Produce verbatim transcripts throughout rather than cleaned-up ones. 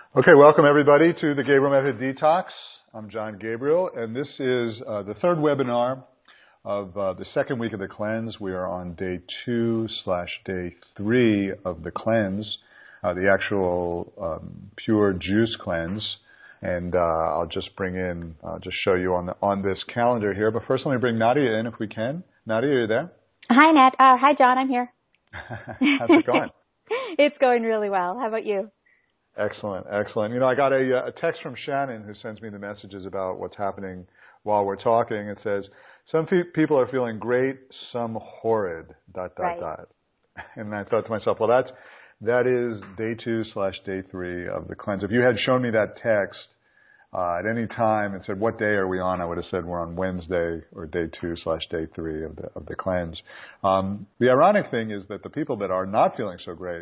Okay, welcome everybody to the Gabriel Method Detox. I'm John Gabriel, and this is uh, the third webinar of uh, the second week of the cleanse. We are on day two slash day three of the cleanse, uh, the actual um, pure juice cleanse. And uh, I'll just bring in, uh, just show you on the, on this calendar here. But first, let me bring Nadia in if we can. Nadia, are you there? Hi, Nat. Uh, hi, John. I'm here. How's it going? It's going really well. How about you? Excellent, excellent. You know, I got a, a text from Shannon who sends me the messages about what's happening while we're talking. It says, some pe- people are feeling great, some horrid, dot, dot, right. dot. And I thought to myself, well, that's, that is day two slash day three of the cleanse. If you had shown me that text uh, at any time and said, what day are we on? I would have said we're on Wednesday or day two slash day three of the, of the cleanse. Um, the ironic thing is that the people that are not feeling so great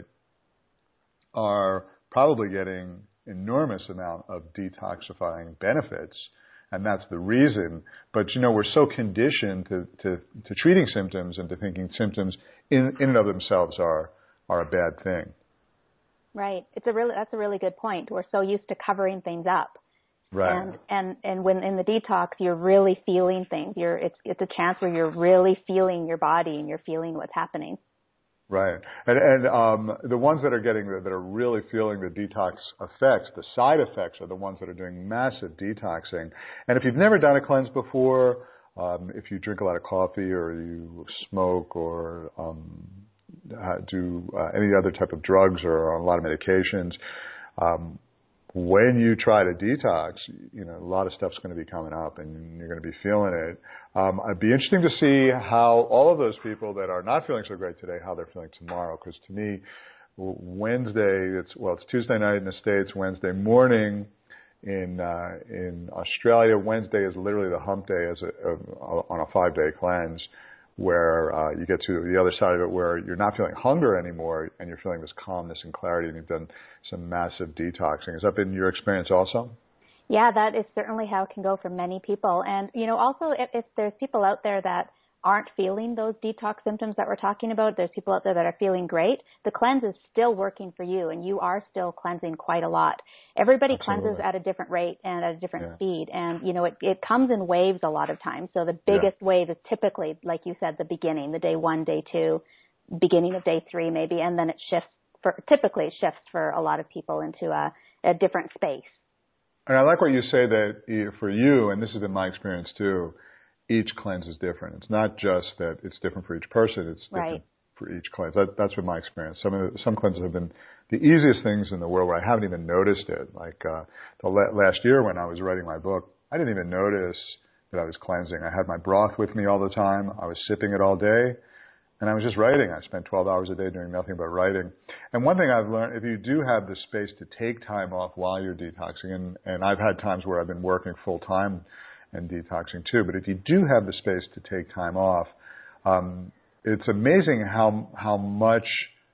are probably getting enormous amount of detoxifying benefits, and that's the reason. But, you know, we're so conditioned to, to, to treating symptoms and to thinking symptoms in, in and of themselves are, are a bad thing. Right. It's a really, that's a really good point. We're so used to covering things up. Right. And, and, and when in the detox, you're really feeling things. You're, it's, it's a chance where you're really feeling your body and you're feeling what's happening. Right. And, and um, the ones that are getting, the, that are really feeling the detox effects, the side effects are the ones that are doing massive detoxing. And if you've never done a cleanse before, um, if you drink a lot of coffee or you smoke or um, do uh, any other type of drugs or are on a lot of medications, um, when you try to detox, you know, a lot of stuff's going to be coming up and you're going to be feeling it. Um, it'd be interesting to see how all of those people that are not feeling so great today, how they're feeling tomorrow. Because to me, Wednesday, it's, well, it's Tuesday night in the States, Wednesday morning in, uh, in Australia. Wednesday is literally the hump day as a, a, on a five day cleanse, where uh, you get to the other side of it where you're not feeling hunger anymore and you're feeling this calmness and clarity, and you've done some massive detoxing. Has that been your experience also? Yeah, that is certainly how it can go for many people. And, you know, also if, if there's people out there that aren't feeling those detox symptoms that we're talking about, there's people out there that are feeling great, the cleanse is still working for you and you are still cleansing quite a lot. Everybody Absolutely. cleanses at a different rate and at a different Yeah. speed. And, you know, it, it comes in waves a lot of times. So the biggest yeah. wave is typically, like you said, the beginning, the day one, day two, beginning of day three maybe, and then it shifts for, typically it shifts for a lot of people into a, a different space. And I like what you say that for you, and this has been my experience too, each cleanse is different. It's not just that it's different for each person, it's different right. for each cleanse. That, that's been my experience. Some of the, some cleanses have been the easiest things in the world where I haven't even noticed it. Like uh, the la- last year when I was writing my book, I didn't even notice that I was cleansing. I had my broth with me all the time. I was sipping it all day. And I was just writing. I spent twelve hours a day doing nothing but writing. And one thing I've learned, if you do have the space to take time off while you're detoxing, and, and I've had times where I've been working full time and detoxing too, but if you do have the space to take time off, um, it's amazing how how much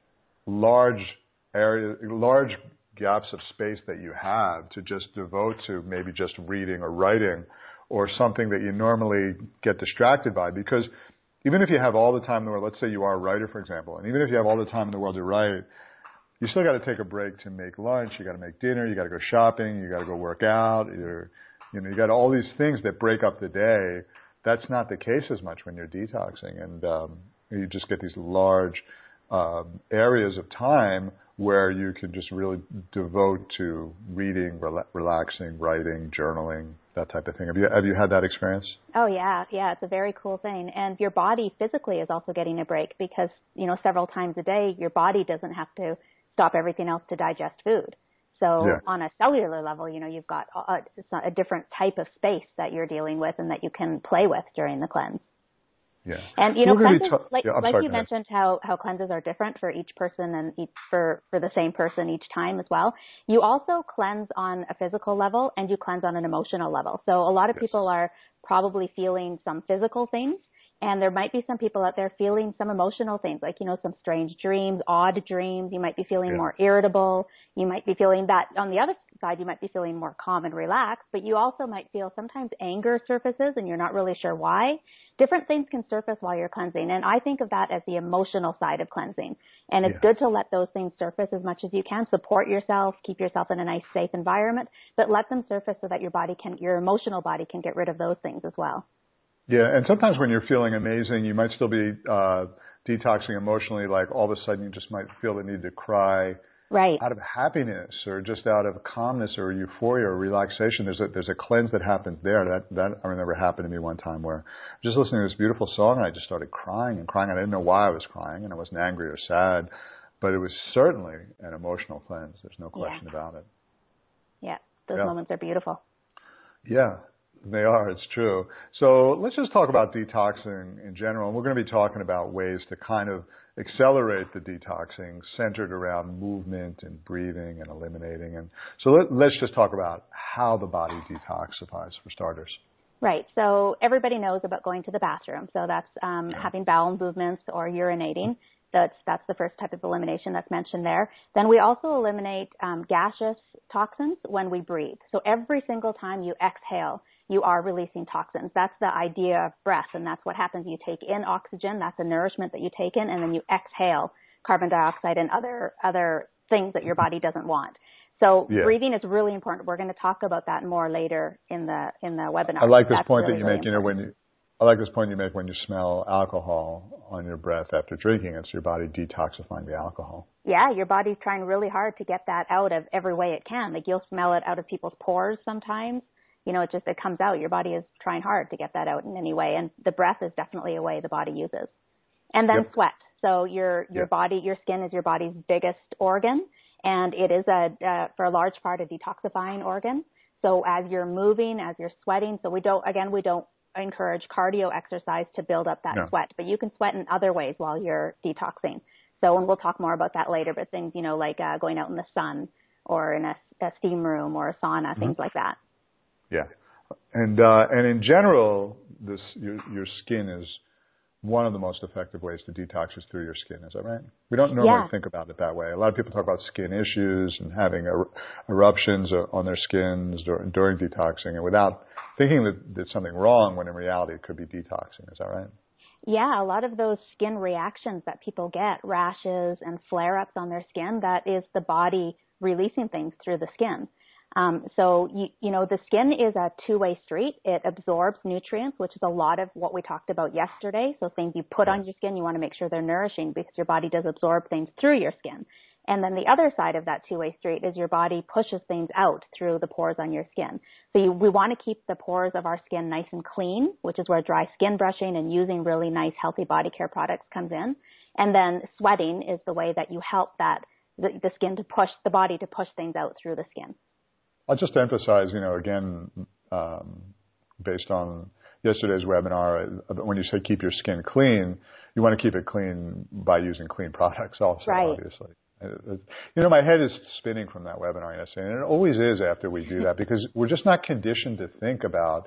large area, large gaps of space that you have to just devote to maybe just reading or writing or something that you normally get distracted by. Because even if you have all the time in the world, let's say you are a writer, for example, and even if you have all the time in the world to write, you still got to take a break to make lunch, you got to make dinner, you got to go shopping, you got to go work out, either, you know, you got all these things that break up the day. That's not the case as much when you're detoxing, and um, you just get these large um, areas of time where you can just really devote to reading, rela- relaxing, writing, journaling, that type of thing. Have you have you had that experience? Oh yeah, yeah, it's a very cool thing. And your body physically is also getting a break because, you know, several times a day, your body doesn't have to stop everything else to digest food. So Yeah. on a cellular level, you know, you've got a, it's not a different type of space that you're dealing with and that you can play with during the cleanse. Yeah. And, you know, We're cleanses, ta- like, yeah, like sorry, you mentioned how, how cleanses are different for each person and each, for, for the same person each time as well. You also cleanse on a physical level and you cleanse on an emotional level. So a lot of yes. people are probably feeling some physical things, and there might be some people out there feeling some emotional things, like, you know, some strange dreams, odd dreams. You might be feeling Yeah. more irritable. You might be feeling that on the other inside you might be feeling more calm and relaxed, but you also might feel sometimes anger surfaces and you're not really sure why. Different things can surface while you're cleansing. And I think of that as the emotional side of cleansing. And it's yeah. good to let those things surface as much as you can. Support yourself, keep yourself in a nice, safe environment, but let them surface so that your body can, your emotional body can get rid of those things as well. Yeah. And sometimes when you're feeling amazing, you might still be, uh, detoxing emotionally, like all of a sudden you just might feel the need to cry right. out of happiness or just out of calmness or euphoria or relaxation. There's a, there's a cleanse that happens there. That, that I remember happened to me one time where I was just listening to this beautiful song and I just started crying and crying. And I didn't know why I was crying and I wasn't angry or sad, but it was certainly an emotional cleanse. There's no question yeah. about it. Yeah. Those yeah. moments are beautiful. Yeah. They are. It's true. So let's just talk about detoxing in general. And we're going to be talking about ways to kind of accelerate the detoxing centered around movement and breathing and eliminating. And so let, let's just talk about how the body detoxifies for starters. Right. So everybody knows about going to the bathroom. So that's um, yeah. having bowel movements or urinating. That's, that's the first type of elimination that's mentioned there. Then we also eliminate um, gaseous toxins when we breathe. So every single time you exhale, you are releasing toxins. That's the idea of breath, and that's what happens. You take in oxygen, that's the nourishment that you take in, and then you exhale carbon dioxide and other other things that your body doesn't want. So yeah. breathing is really important. We're going to talk about that more later in the in the webinar. I like this that's point really, that you really make. You know, when you I like this point you make when you smell alcohol on your breath after drinking. It's your body detoxifying the alcohol. Yeah, your body's trying really hard to get that out of every way it can. Like you'll smell it out of people's pores sometimes. You know, it just, it comes out. Your body is trying hard to get that out in any way. And the breath is definitely a way the body uses. And then yep. sweat. So your, your yep. body, your skin is your body's biggest organ. And it is a, uh, for a large part, a detoxifying organ. So as you're moving, as you're sweating, so we don't, again, we don't encourage cardio exercise to build up that no. sweat, but you can sweat in other ways while you're detoxing. So, and we'll talk more about that later, but things, you know, like uh, going out in the sun or in a, a steam room or a sauna, mm-hmm. things like that. Yeah, and uh, and in general, this your your skin is one of the most effective ways to detox is through your skin. Is that right? We don't normally yeah. think about it that way. A lot of people talk about skin issues and having er- eruptions on their skins during, during detoxing, and without thinking that there's something wrong, when in reality it could be detoxing. Is that right? Yeah, a lot of those skin reactions that people get, rashes and flare-ups on their skin, that is the body releasing things through the skin. Um, so, you, you know, the skin is a two-way street. It absorbs nutrients, which is a lot of what we talked about yesterday. So things you put on your skin, you want to make sure they're nourishing because your body does absorb things through your skin. And then the other side of that two-way street is your body pushes things out through the pores on your skin. So you, we want to keep the pores of our skin nice and clean, which is where dry skin brushing and using really nice, healthy body care products comes in. And then sweating is the way that you help that, the, the skin to push, the body to push things out through the skin. I'll just emphasize, you know, again, um, based on yesterday's webinar, when you say keep your skin clean, you want to keep it clean by using clean products also, right. obviously. You know, my head is spinning from that webinar yesterday, and it always is after we do that because we're just not conditioned to think about,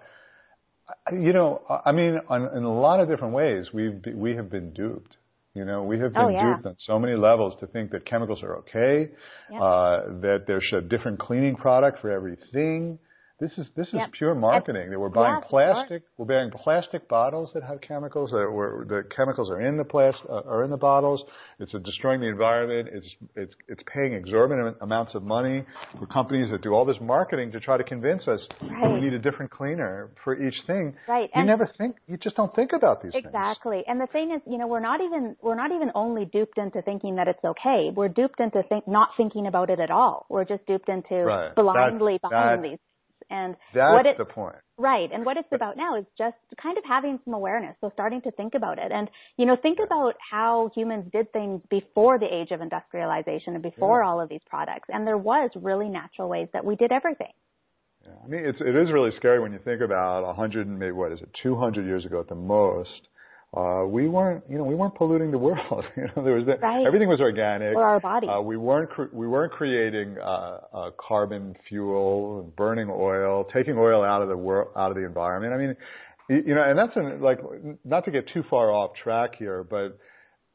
you know, I mean, on, in a lot of different ways, we've we have been duped. You know, we have been oh, yeah. duped on so many levels to think that chemicals are okay, yep. uh, that there's a different cleaning product for everything. This is this is yep. pure marketing. That we're buying yeah, plastic, we're buying plastic bottles that have chemicals. That were, the chemicals are in the plastic, uh, are in the bottles. It's uh, destroying the environment. It's it's it's paying exorbitant amounts of money for companies that do all this marketing to try to convince us right. we need a different cleaner for each thing. Right. You and never think. You just don't think about these exactly. things. Exactly. And the thing is, you know, we're not even we're not even only duped into thinking that it's okay. We're duped into think, not thinking about it at all. We're just duped into right. blindly that, buying that, these. And That's what it, the point. Right. And what it's about now is just kind of having some awareness. So starting to think about it. And, you know, think yeah. about how humans did things before the age of industrialization and before yeah. all of these products. And there was really natural ways that we did everything. Yeah. I mean, it's, it is really scary when you think about a hundred and maybe, what is it, two hundred years ago at the most. Uh, we weren't, you know, we weren't polluting the world. you know, there was the, right. everything was organic. Or our bodies. Uh, we weren't, cre- we weren't creating uh, uh, carbon fuel, burning oil, taking oil out of the world, out of the environment. I mean, you, you know, and that's an, like, not to get too far off track here, but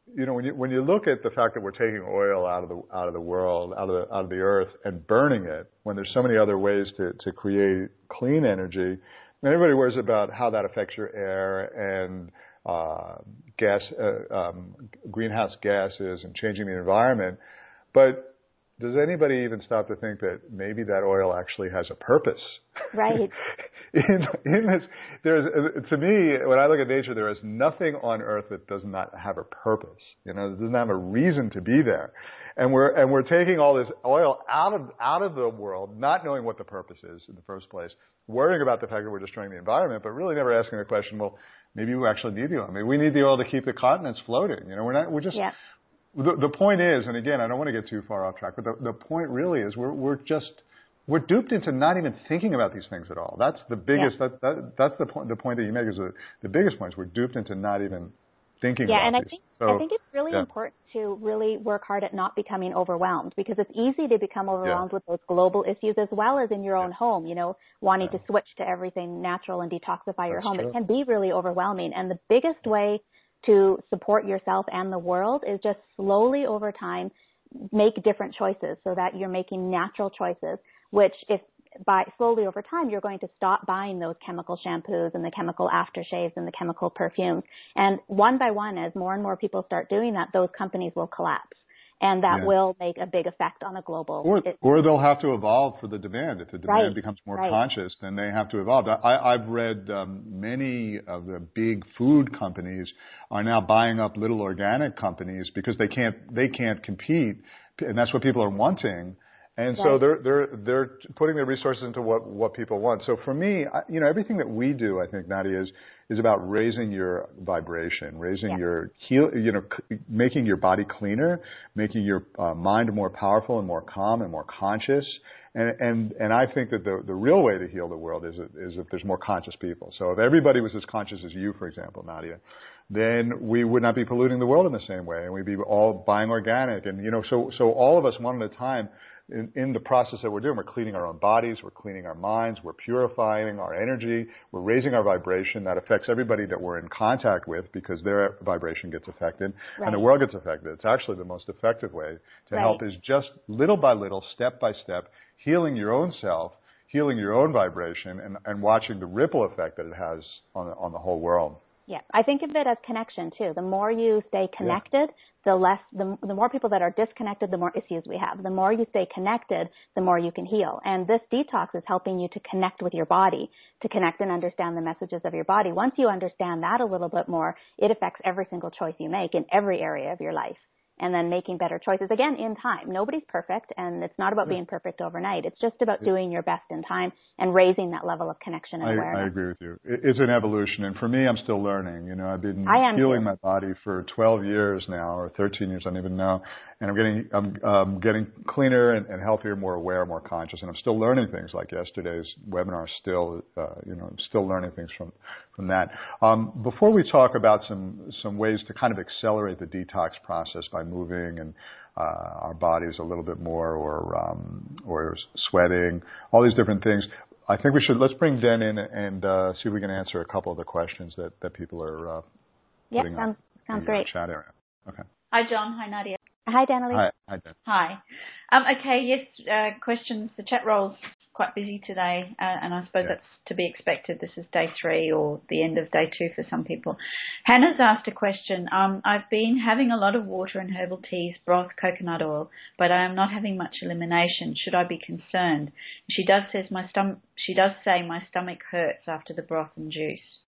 you know, when you when you look at the fact that we're taking oil out of the out of the world, out of the out of the earth, and burning it, when there's so many other ways to to create clean energy, and everybody worries about how that affects your air and uh, gas, uh, um, greenhouse gases, and changing the environment, but does anybody even stop to think that maybe that oil actually has a purpose? Right. in, in this, there's, to me, when I look at nature, there is nothing on Earth that does not have a purpose. You know, it doesn't have a reason to be there. And we're and we're taking all this oil out of out of the world, not knowing what the purpose is in the first place, worrying about the fact that we're destroying the environment, but really never asking the question, well, maybe we actually need the oil. Maybe we need the oil to keep the continents floating. You know, we're not. We're just. Yeah. The, the point is, and again, I don't want to get too far off track, but the, the point really is we're we're just we're duped into not even thinking about these things at all. That's the biggest. Yeah. That, that that's the point. The point that you make is the, the biggest point is we're duped into not even thinking yeah, about and I these. think So, I think it's really yeah. important to really work hard at not becoming overwhelmed, because it's easy to become overwhelmed Yeah. with those global issues as well as in your own Yeah. home. You know, wanting Yeah. to switch to everything natural and detoxify your That's home. true. It can be really overwhelming, and the biggest way to support yourself and the world is just slowly over time make different choices so that you're making natural choices, which if by slowly over time, you're going to stop buying those chemical shampoos and the chemical aftershaves and the chemical perfumes. And one by one, as more and more people start doing that, those companies will collapse. And that Yeah. will make a big effect on a global. Or, it, or they'll have to evolve for the demand. If the demand Right, becomes more right. conscious, then they have to evolve. I, I've read um, many of the big food companies are now buying up little organic companies because they can't they can't compete, and that's what people are wanting. And so Right. they're they're they're putting their resources into what what people want. So for me, I, you know, everything that we do, I think, Nadia, is is about raising your vibration, raising Yeah. your heal, you know, c- making your body cleaner, making your uh, mind more powerful and more calm and more conscious. And and and I think that the the real way to heal the world is is if there's more conscious people. So if everybody was as conscious as you, for example, Nadia, then we would not be polluting the world in the same way, and we'd be all buying organic. And you know, so so all of us one at a time. In, in the process that we're doing, we're cleaning our own bodies, we're cleaning our minds, we're purifying our energy, we're raising our vibration. That affects everybody that we're in contact with because their vibration gets affected Right. and the world gets affected. It's actually the most effective way to Right. help is just little by little, step by step, healing your own self, healing your own vibration, and, and watching the ripple effect that it has on, on the whole world. Yeah, I think of it as connection too. The more you stay connected, yeah. the less, the, the more people that are disconnected, the more issues we have. The more you stay connected, the more you can heal. And this detox is helping you to connect with your body, to connect and understand the messages of your body. Once you understand that a little bit more, it affects every single choice you make in every area of your life. And then making better choices, again, in time. Nobody's perfect, and it's not about yeah. being perfect overnight. It's just about yeah. doing your best in time and raising that level of connection and I, awareness. I agree with you. It's an evolution, and for me, I'm still learning. You know, I've been too. healing my body for twelve years now, or thirteen years, I don't even know. And I'm getting, I'm um, getting cleaner and, and healthier, more aware, more conscious, and I'm still learning things like yesterday's webinar. Still, uh, you know, I'm still learning things from from that. Um, before we talk about some some ways to kind of accelerate the detox process by moving and uh, our bodies a little bit more, or um, or sweating, all these different things. I think we should let's bring Den in and uh, see if we can answer a couple of the questions that, that people are uh, yep, putting sounds, on sounds the great. chat area. Okay. Hi, John. Hi, Nadia. Hi, Danielle. Hi, hi, Den. Hi. Um, okay. Yes. Uh, questions. The chat roll's quite busy today, uh, and I suppose Yeah. that's to be expected. This is day three or the end of day two for some people. Hannah's asked a question. Um, I've been having a lot of water and herbal teas, broth, coconut oil, but I am not having much elimination. Should I be concerned? She does says my stomach. She does say my stomach hurts after the broth and juice.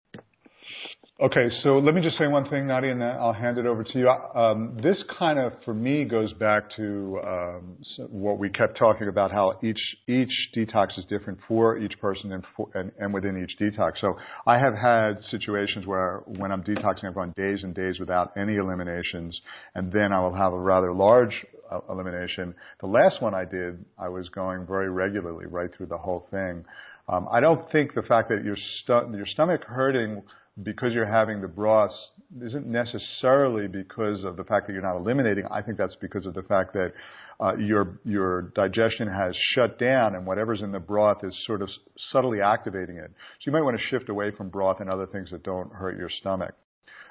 Okay, so let me just say one thing, Nadia, and then I'll hand it over to you. Um, this kind of, for me, goes back to um, what we kept talking about, how each each detox is different for each person and, for, and, and within each detox. So I have had situations where when I'm detoxing, I've gone days and days without any eliminations, and then I will have a rather large uh, elimination. The last one I did, I was going very regularly right through the whole thing. Um, I don't think the fact that your, stu- your stomach hurting because you're having the broths isn't necessarily because of the fact that you're not eliminating. I think that's because of the fact that uh, your your digestion has shut down, and whatever's in the broth is sort of subtly activating it. So you might want to shift away from broth and other things that don't hurt your stomach.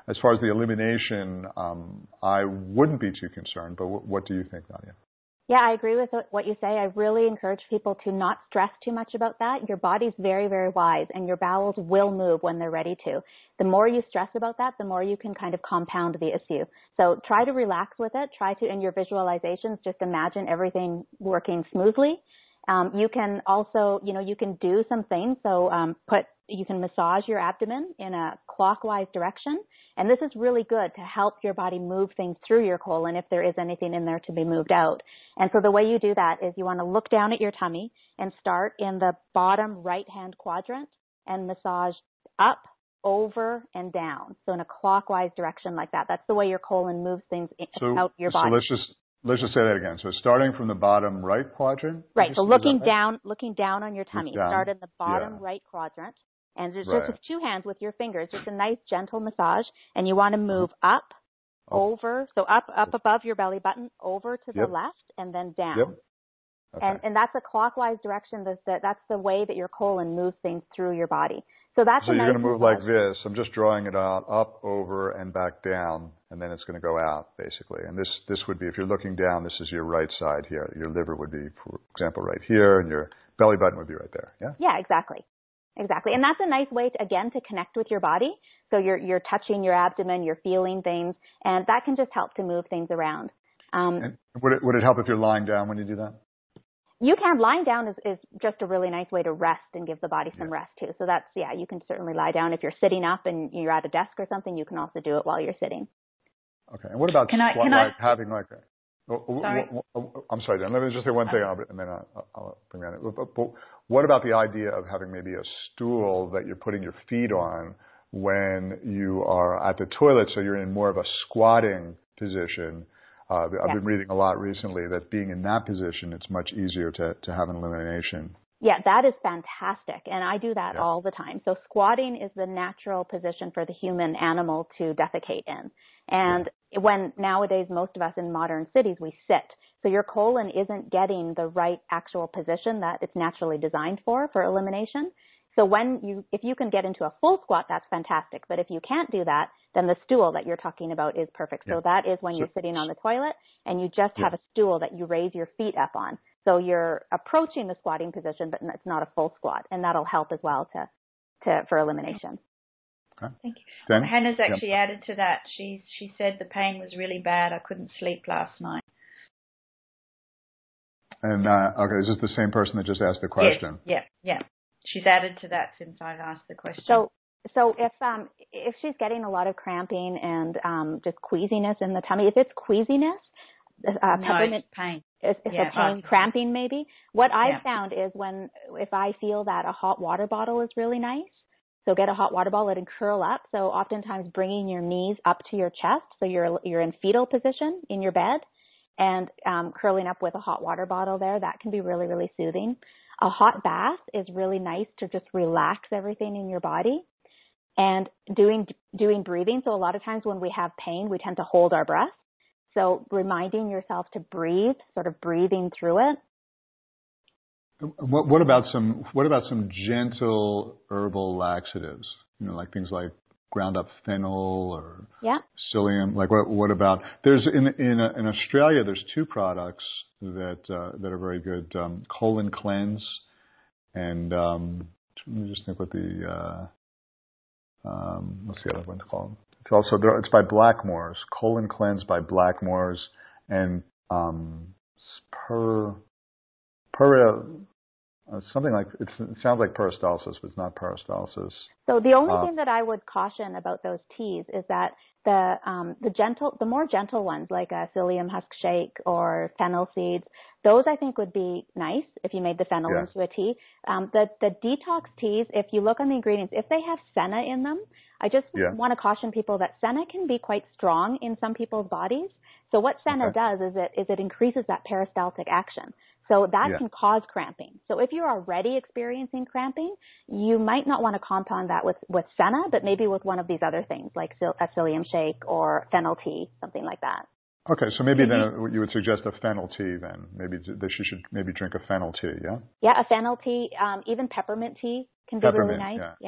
as far as the elimination, um, I wouldn't be too concerned. But w- what do you think, Nadia? Yeah, I agree with what you say. I really encourage people to not stress too much about that. Your body's very, very wise, and your bowels will move when they're ready to. The more you stress about that, the more you can kind of compound the issue. So try to relax with it. Try to, in your visualizations, just imagine everything working smoothly. Um, you can also, you know, you can do some things. So um, put, you can massage your abdomen in a clockwise direction. And this is really good to help your body move things through your colon if there is anything in there to be moved out. And so the way you do that is you want to look down at your tummy and start in the bottom right-hand quadrant and massage up, over, and down. So in a clockwise direction like that. That's the way your colon moves things so, out your body. So let's just let's just say that again. So starting from the bottom right quadrant? Right. So looking right? down, looking down on your tummy. Down. Start in the bottom yeah. right quadrant. And just, right. just with two hands with your fingers, just a nice gentle massage. And you want to move uh-huh. up, oh. over, so up, up above your belly button, over to the yep. left, and then down. Yep. Okay. And, and that's a clockwise direction. That's the, that's the way that your colon moves things through your body. So that's so a you're nice going to move massage. like this. I'm just drawing it out, up, over, and back down, and then it's going to go out, basically. And this, this would be, if you're looking down, this is your right side here. Your liver would be, for example, right here, and your belly button would be right there. Yeah? Yeah, exactly. Exactly. And that's a nice way, to, again, to connect with your body. So you're, you're touching your abdomen, you're feeling things, and that can just help to move things around. Um, and would it, would it help if you're lying down when you do that? You can. Lying down is, is just a really nice way to rest and give the body some yeah. rest too. So that's, yeah, you can certainly lie down. If you're sitting up and you're at a desk or something, you can also do it while you're sitting. Okay. And what about can I, squat, can like I, having like a, oh, sorry. Oh, oh, I'm sorry, Dan. Let me just say one thing, and then I'll, I'll bring that in. But, but what about the idea of having maybe a stool that you're putting your feet on when you are at the toilet, so you're in more of a squatting position? Uh, I've yeah. been reading a lot recently that being in that position, it's much easier to, to have an elimination. Yeah, that is fantastic. And I do that yeah. all the time. So squatting is the natural position for the human animal to defecate in. And yeah. when nowadays most of us in modern cities, we sit. So your colon isn't getting the right actual position that it's naturally designed for, for elimination. So when you, if you can get into a full squat, that's fantastic. But if you can't do that, then the stool that you're talking about is perfect. Yeah. So that is when so, you're sitting on the toilet and you just yeah. have a stool that you raise your feet up on. So you're approaching the squatting position, but it's not a full squat, and that'll help as well to, to for elimination. Okay. Thank you. Then, well, Hannah's actually yeah. added to that. She she said the pain was really bad. I couldn't sleep last night. And uh, okay, is this the same person that just asked the question? Yes. Yeah, yeah. She's added to that since I've asked the question. So, so if um if she's getting a lot of cramping and um just queasiness in the tummy, if it's queasiness, uh, no, peppermint it's pain. If, if yeah, a pain, cramping maybe. What I've yeah. found is when, if I feel that a hot water bottle is really nice, so get a hot water bottle and curl up. So oftentimes bringing your knees up to your chest, so you're you're in fetal position in your bed, and um, curling up with a hot water bottle there, that can be really, really soothing. A hot bath is really nice to just relax everything in your body. And doing doing breathing. So a lot of times when we have pain, we tend to hold our breath. So reminding yourself to breathe, sort of breathing through it. What, what about some What about some gentle herbal laxatives? You know, like things like ground up fennel or yeah. psyllium. Like what? What about? There's in in in Australia. There's two products that uh, that are very good. Um, colon cleanse, and um, let me just think what the uh, um, what's the other one called? It's also there, it's by Blackmores. Colon Cleanse by Blackmores, and um, per per uh, something like it's, it sounds like peristalsis, but it's not peristalsis. So the only uh, thing that I would caution about those teas is that the um, the gentle, the more gentle ones, like a psyllium husk shake or fennel seeds, those I think would be nice if you made the fennel yeah. into a tea. Um, the the detox teas, if you look on the ingredients, if they have senna in them, I just yeah. want to caution people that senna can be quite strong in some people's bodies. So what senna okay. does is it is it increases that peristaltic action. So that yeah. can cause cramping. So if you're already experiencing cramping, you might not want to compound that with, with senna, but maybe with one of these other things like a psyllium shake or fennel tea, something like that. Okay, so maybe mm-hmm. then you would suggest a fennel tea then. Maybe that she should maybe drink a fennel tea, yeah? Yeah, a fennel tea, um, even peppermint tea can be peppermint, really nice. Yeah. yeah.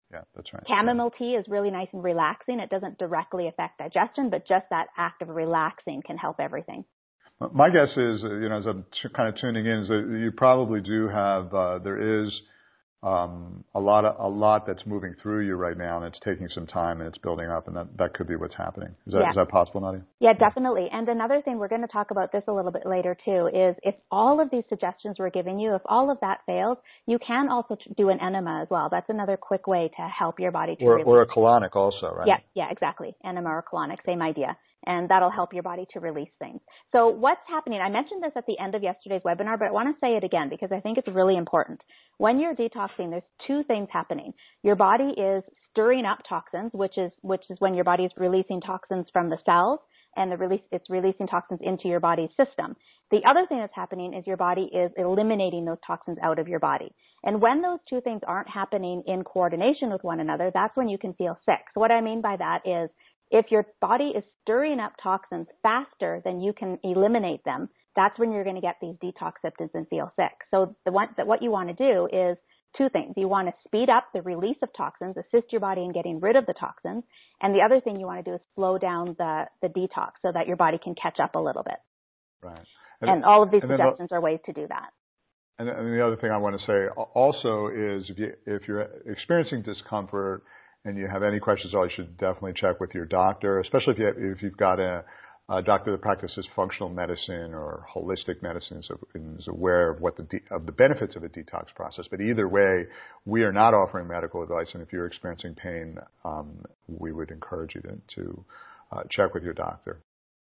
Yeah, that's right. Chamomile tea is really nice and relaxing. It doesn't directly affect digestion, but just that act of relaxing can help everything. My guess is, you know, as I'm t- kind of tuning in, is that you probably do have, uh, there is um, a lot of, a lot that's moving through you right now, and it's taking some time and it's building up, and that, that could be what's happening. Is that, yeah. is that possible, Nadia? Yeah, definitely. And another thing, we're going to talk about this a little bit later too, is if all of these suggestions we're giving you, if all of that fails, you can also do an enema as well. That's another quick way to help your body to Or, release. or a colonic also, right? Yeah, yeah, exactly. Enema or colonic, same idea. And that'll help your body to release things. So what's happening, I mentioned this at the end of yesterday's webinar, but I want to say it again because I think it's really important. When you're detoxing, there's two things happening. Your body is stirring up toxins, which is, which is when your body is releasing toxins from the cells, and the release, it's releasing toxins into your body's system. The other thing that's happening is your body is eliminating those toxins out of your body. And when those two things aren't happening in coordination with one another, that's when you can feel sick. So what I mean by that is, if your body is stirring up toxins faster than you can eliminate them, that's when you're going to get these detox symptoms and feel sick. So the one, that what you want to do is two things. You want to speed up the release of toxins, assist your body in getting rid of the toxins. And the other thing you want to do is slow down the, the detox so that your body can catch up a little bit. Right. And, and all of these and suggestions are ways to do that. And, and the other thing I want to say also is if, you, if you're experiencing discomfort and you have any questions at all, you should definitely check with your doctor, especially if, you have, if you've got a, a doctor that practices functional medicine or holistic medicine so, and is aware of what the de- of the benefits of a detox process. But either way, we are not offering medical advice, and if you're experiencing pain, um, we would encourage you to, to uh, check with your doctor.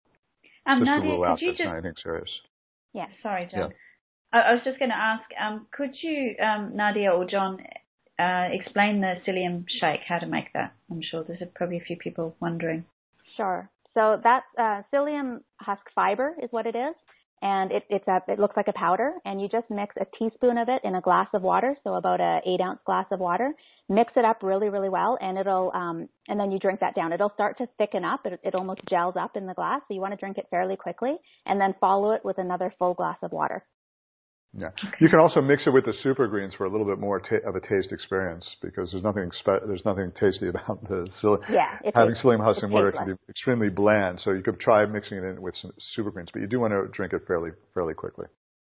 Um, just Nadia, to rule could out you that's just... not anything serious. Yeah, sorry, John. Yeah. I, I was just going to ask, um, could you, um, Nadia or John, uh, explain the psyllium shake, how to make that? I'm sure there's probably a few people wondering. Sure. So that uh, psyllium husk fiber is what it is, and it, it's a, it looks like a powder, and you just mix a teaspoon of it in a glass of water, so about a eight ounce glass of water. Mix it up really, really well, and it'll, um, and then you drink that down. It'll start to thicken up. It, it almost gels up in the glass, so you want to drink it fairly quickly, and then follow it with another full glass of water. Yeah, you can also mix it with the super greens for a little bit more ta- of a taste experience because there's nothing spe- there's nothing tasty about the psyll- yeah, having tastes, psyllium husk in water. It tasteless. can be extremely bland, so you could try mixing it in with some super greens, but you do want to drink it fairly fairly quickly.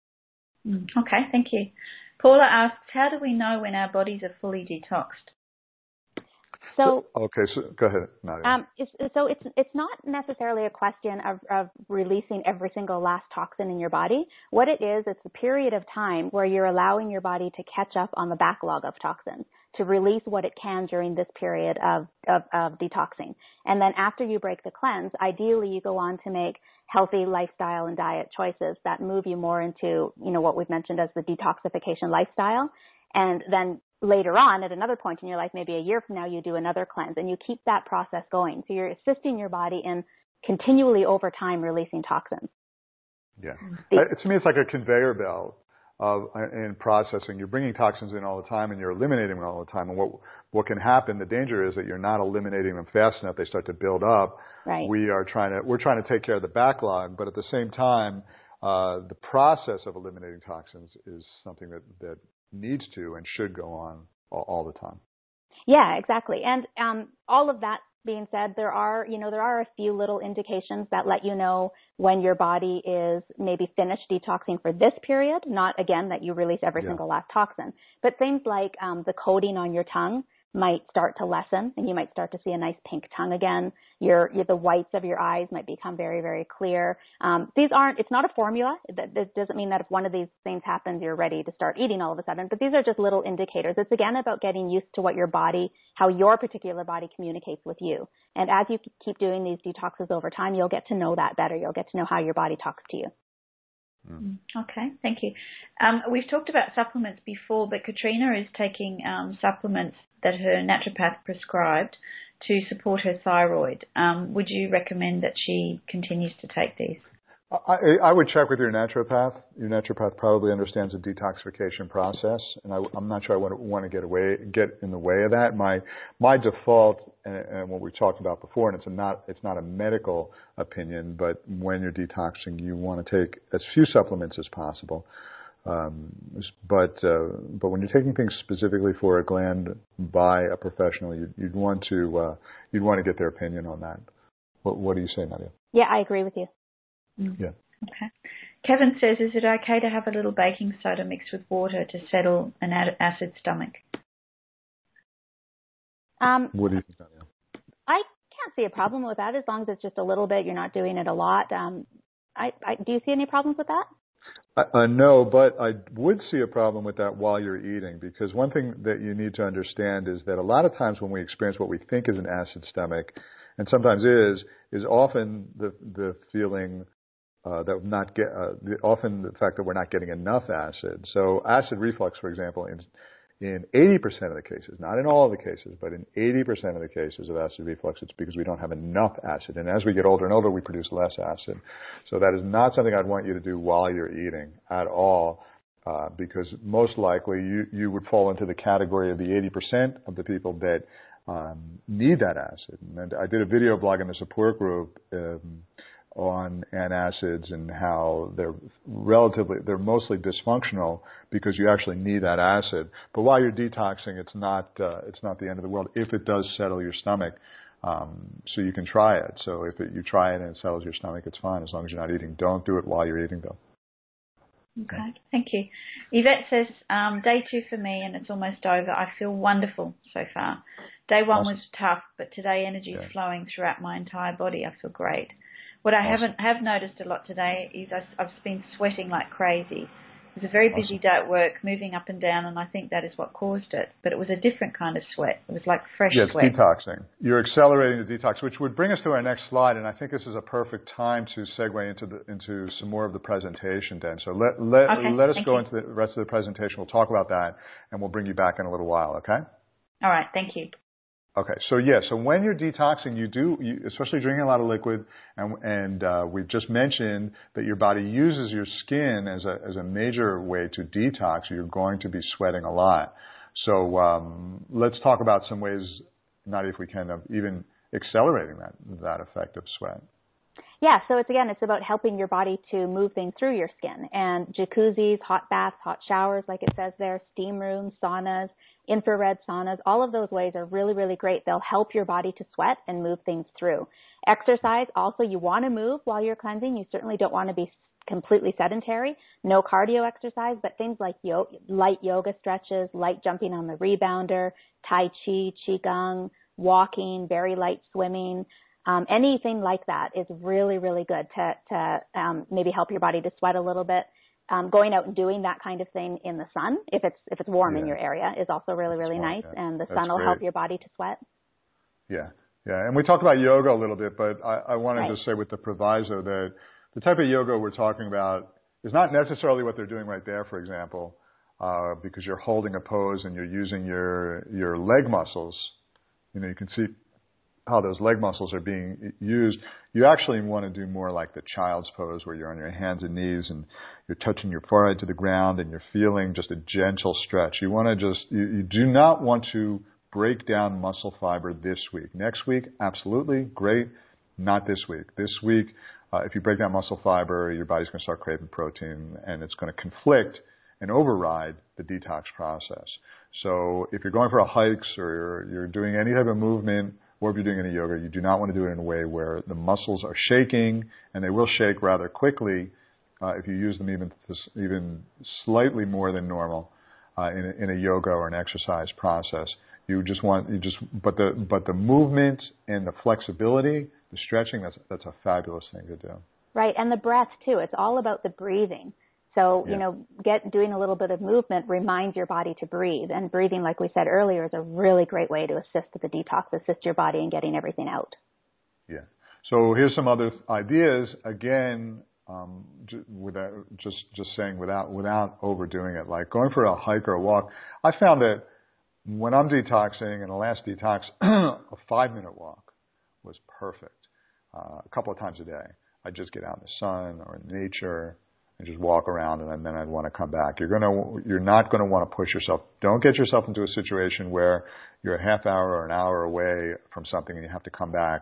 Mm, okay, thank you. Paula asks, how do we know when our bodies are fully detoxed? So, okay, so go ahead, Nadia. Um, it's, so it's it's not necessarily a question of, of releasing every single last toxin in your body. What it is, it's a period of time where you're allowing your body to catch up on the backlog of toxins, to release what it can during this period of, of, of detoxing. And then after you break the cleanse, ideally you go on to make healthy lifestyle and diet choices that move you more into, you know, what we've mentioned as the detoxification lifestyle. And then later on, at another point in your life, maybe a year from now, you do another cleanse, and you keep that process going. So you're assisting your body in continually over time releasing toxins. Yeah. The, uh, to me, it's like a conveyor belt of in processing. You're bringing toxins in all the time, and you're eliminating them all the time. And what what can happen, the danger is that you're not eliminating them fast enough. They start to build up. Right. We are trying to we're trying to take care of the backlog, but at the same time, uh, the process of eliminating toxins is something that that needs to and should go on all, all the time. Yeah, exactly. And um, all of that being said, there are, you know, there are a few little indications that let you know when your body is maybe finished detoxing for this period, not, again, that you release every yeah. single last toxin. But things like um, the coating on your tongue might start to lessen, and you might start to see a nice pink tongue again. Your, your the whites of your eyes might become very, very clear. Um, these aren't, it's not a formula. That, this doesn't mean that if one of these things happens, you're ready to start eating all of a sudden. But these are just little indicators. It's again about getting used to what your body, how your particular body communicates with you. And as you keep doing these detoxes over time, you'll get to know that better. You'll get to know how your body talks to you. Mm. Okay, thank you. Um, we've talked about supplements before, but Katrina is taking um, supplements that her naturopath prescribed to support her thyroid. Um, would you recommend that she continues to take these? I, I would check with your naturopath. Your naturopath probably understands the detoxification process, and I, I'm not sure I want to, want to get away, get in the way of that. My my default, and, and what we talked about before, and it's a not it's not a medical opinion, but when you're detoxing, you want to take as few supplements as possible. Um, but uh, but when you're taking things specifically for a gland by a professional, you'd, you'd want to uh, you'd want to get their opinion on that. What, what do you say, Nadia? Yeah, I agree with you. Mm. Yeah. Okay. Kevin says, is it okay to have a little baking soda mixed with water to settle an acid stomach? Um, what do you think, Nadia? I can't see a problem with that as long as it's just a little bit. You're not doing it a lot. Um, I, I, do you see any problems with that? Uh, uh, no, but I would see a problem with that while you're eating, because one thing that you need to understand is that a lot of times when we experience what we think is an acid stomach, and sometimes is, is often the the feeling uh, that not get uh, the, often the fact that we're not getting enough acid. So acid reflux, for example, in in eighty percent of the cases, not in all of the cases, but in eighty percent of the cases of acid reflux, it's because we don't have enough acid. And as we get older and older, we produce less acid. So that is not something I'd want you to do while you're eating at all, uh, because most likely you, you would fall into the category of the eighty percent of the people that um, need that acid. And I did a video blog in the support group um, on antacids and how they're relatively, they're mostly dysfunctional because you actually need that acid. But while you're detoxing, it's not, uh, it's not the end of the world if it does settle your stomach. Um, so you can try it. So if it, you try it and it settles your stomach, it's fine as long as you're not eating. Don't do it while you're eating, though. Okay, thank you. Yvette says, um, day two for me and it's almost over. I feel wonderful so far. Day one awesome. was tough, but today energy is yeah. flowing throughout my entire body. I feel great. What I awesome. haven't have noticed a lot today is I've been sweating like crazy. It was a very busy awesome. day at work, moving up and down, and I think that is what caused it. But it was a different kind of sweat. It was like fresh yeah, sweat. Yeah, it's detoxing. You're accelerating the detox, which would bring us to our next slide, and I think this is a perfect time to segue into the, into some more of the presentation, Dan. So let let, okay, let us go you. into the rest of the presentation. We'll talk about that, and we'll bring you back in a little while, okay? All right, thank you. Okay, so yeah, so when you're detoxing, you do, you, especially drinking a lot of liquid, and, and uh, we've just mentioned that your body uses your skin as a as a major way to detox. You're going to be sweating a lot. So um, let's talk about some ways, Nadia, if we can, of even accelerating that that effect of sweat. Yeah, so it's again, it's about helping your body to move things through your skin. And jacuzzis, hot baths, hot showers, like it says there, steam rooms, saunas, infrared saunas, all of those ways are really, really great. They'll help your body to sweat and move things through. Exercise, also, you want to move while you're cleansing. You certainly don't want to be completely sedentary. No cardio exercise, but things like yo- light yoga stretches, light jumping on the rebounder, tai chi, qigong, walking, very light swimming. Um, anything like that is really, really good to, to um, maybe help your body to sweat a little bit. Um, going out and doing that kind of thing in the sun, if it's if it's warm yeah. in your area, is also really, really That's nice, smart, yeah. and the That's sun will great. help your body to sweat. Yeah, yeah, and we talked about yoga a little bit, but I, I wanted right. to say with the proviso that the type of yoga we're talking about is not necessarily what they're doing right there, for example, uh, because you're holding a pose and you're using your your leg muscles. You know, you can see how those leg muscles are being used. You actually want to do more like the child's pose where you're on your hands and knees and you're touching your forehead to the ground and you're feeling just a gentle stretch. You want to just, you, you do not want to break down muscle fiber this week. Next week, absolutely, great. Not this week. This week, uh, if you break down muscle fiber, your body's going to start craving protein and it's going to conflict and override the detox process. So if you're going for a hikes or you're, you're doing any type of movement, or if you're doing any yoga, you do not want to do it in a way where the muscles are shaking, and they will shake rather quickly uh, if you use them even even slightly more than normal uh, in, a, in a yoga or an exercise process. You just want you just but the but the movement and the flexibility, the stretching, that's that's a fabulous thing to do. Right, and the breath too. It's all about the breathing. So, yeah. you know, get doing a little bit of movement reminds your body to breathe. And breathing, like we said earlier, is a really great way to assist with the detox, assist your body in getting everything out. Yeah. So here's some other ideas. Again, um, without, just just saying without without overdoing it, like going for a hike or a walk. I found that when I'm detoxing, in the last detox, a five-minute walk was perfect. Uh, a couple of times a day. I'd just get out in the sun or in nature and just walk around, and then I'd want to come back. You're gonna, you're not going to want to push yourself. Don't get yourself into a situation where you're a half hour or an hour away from something and you have to come back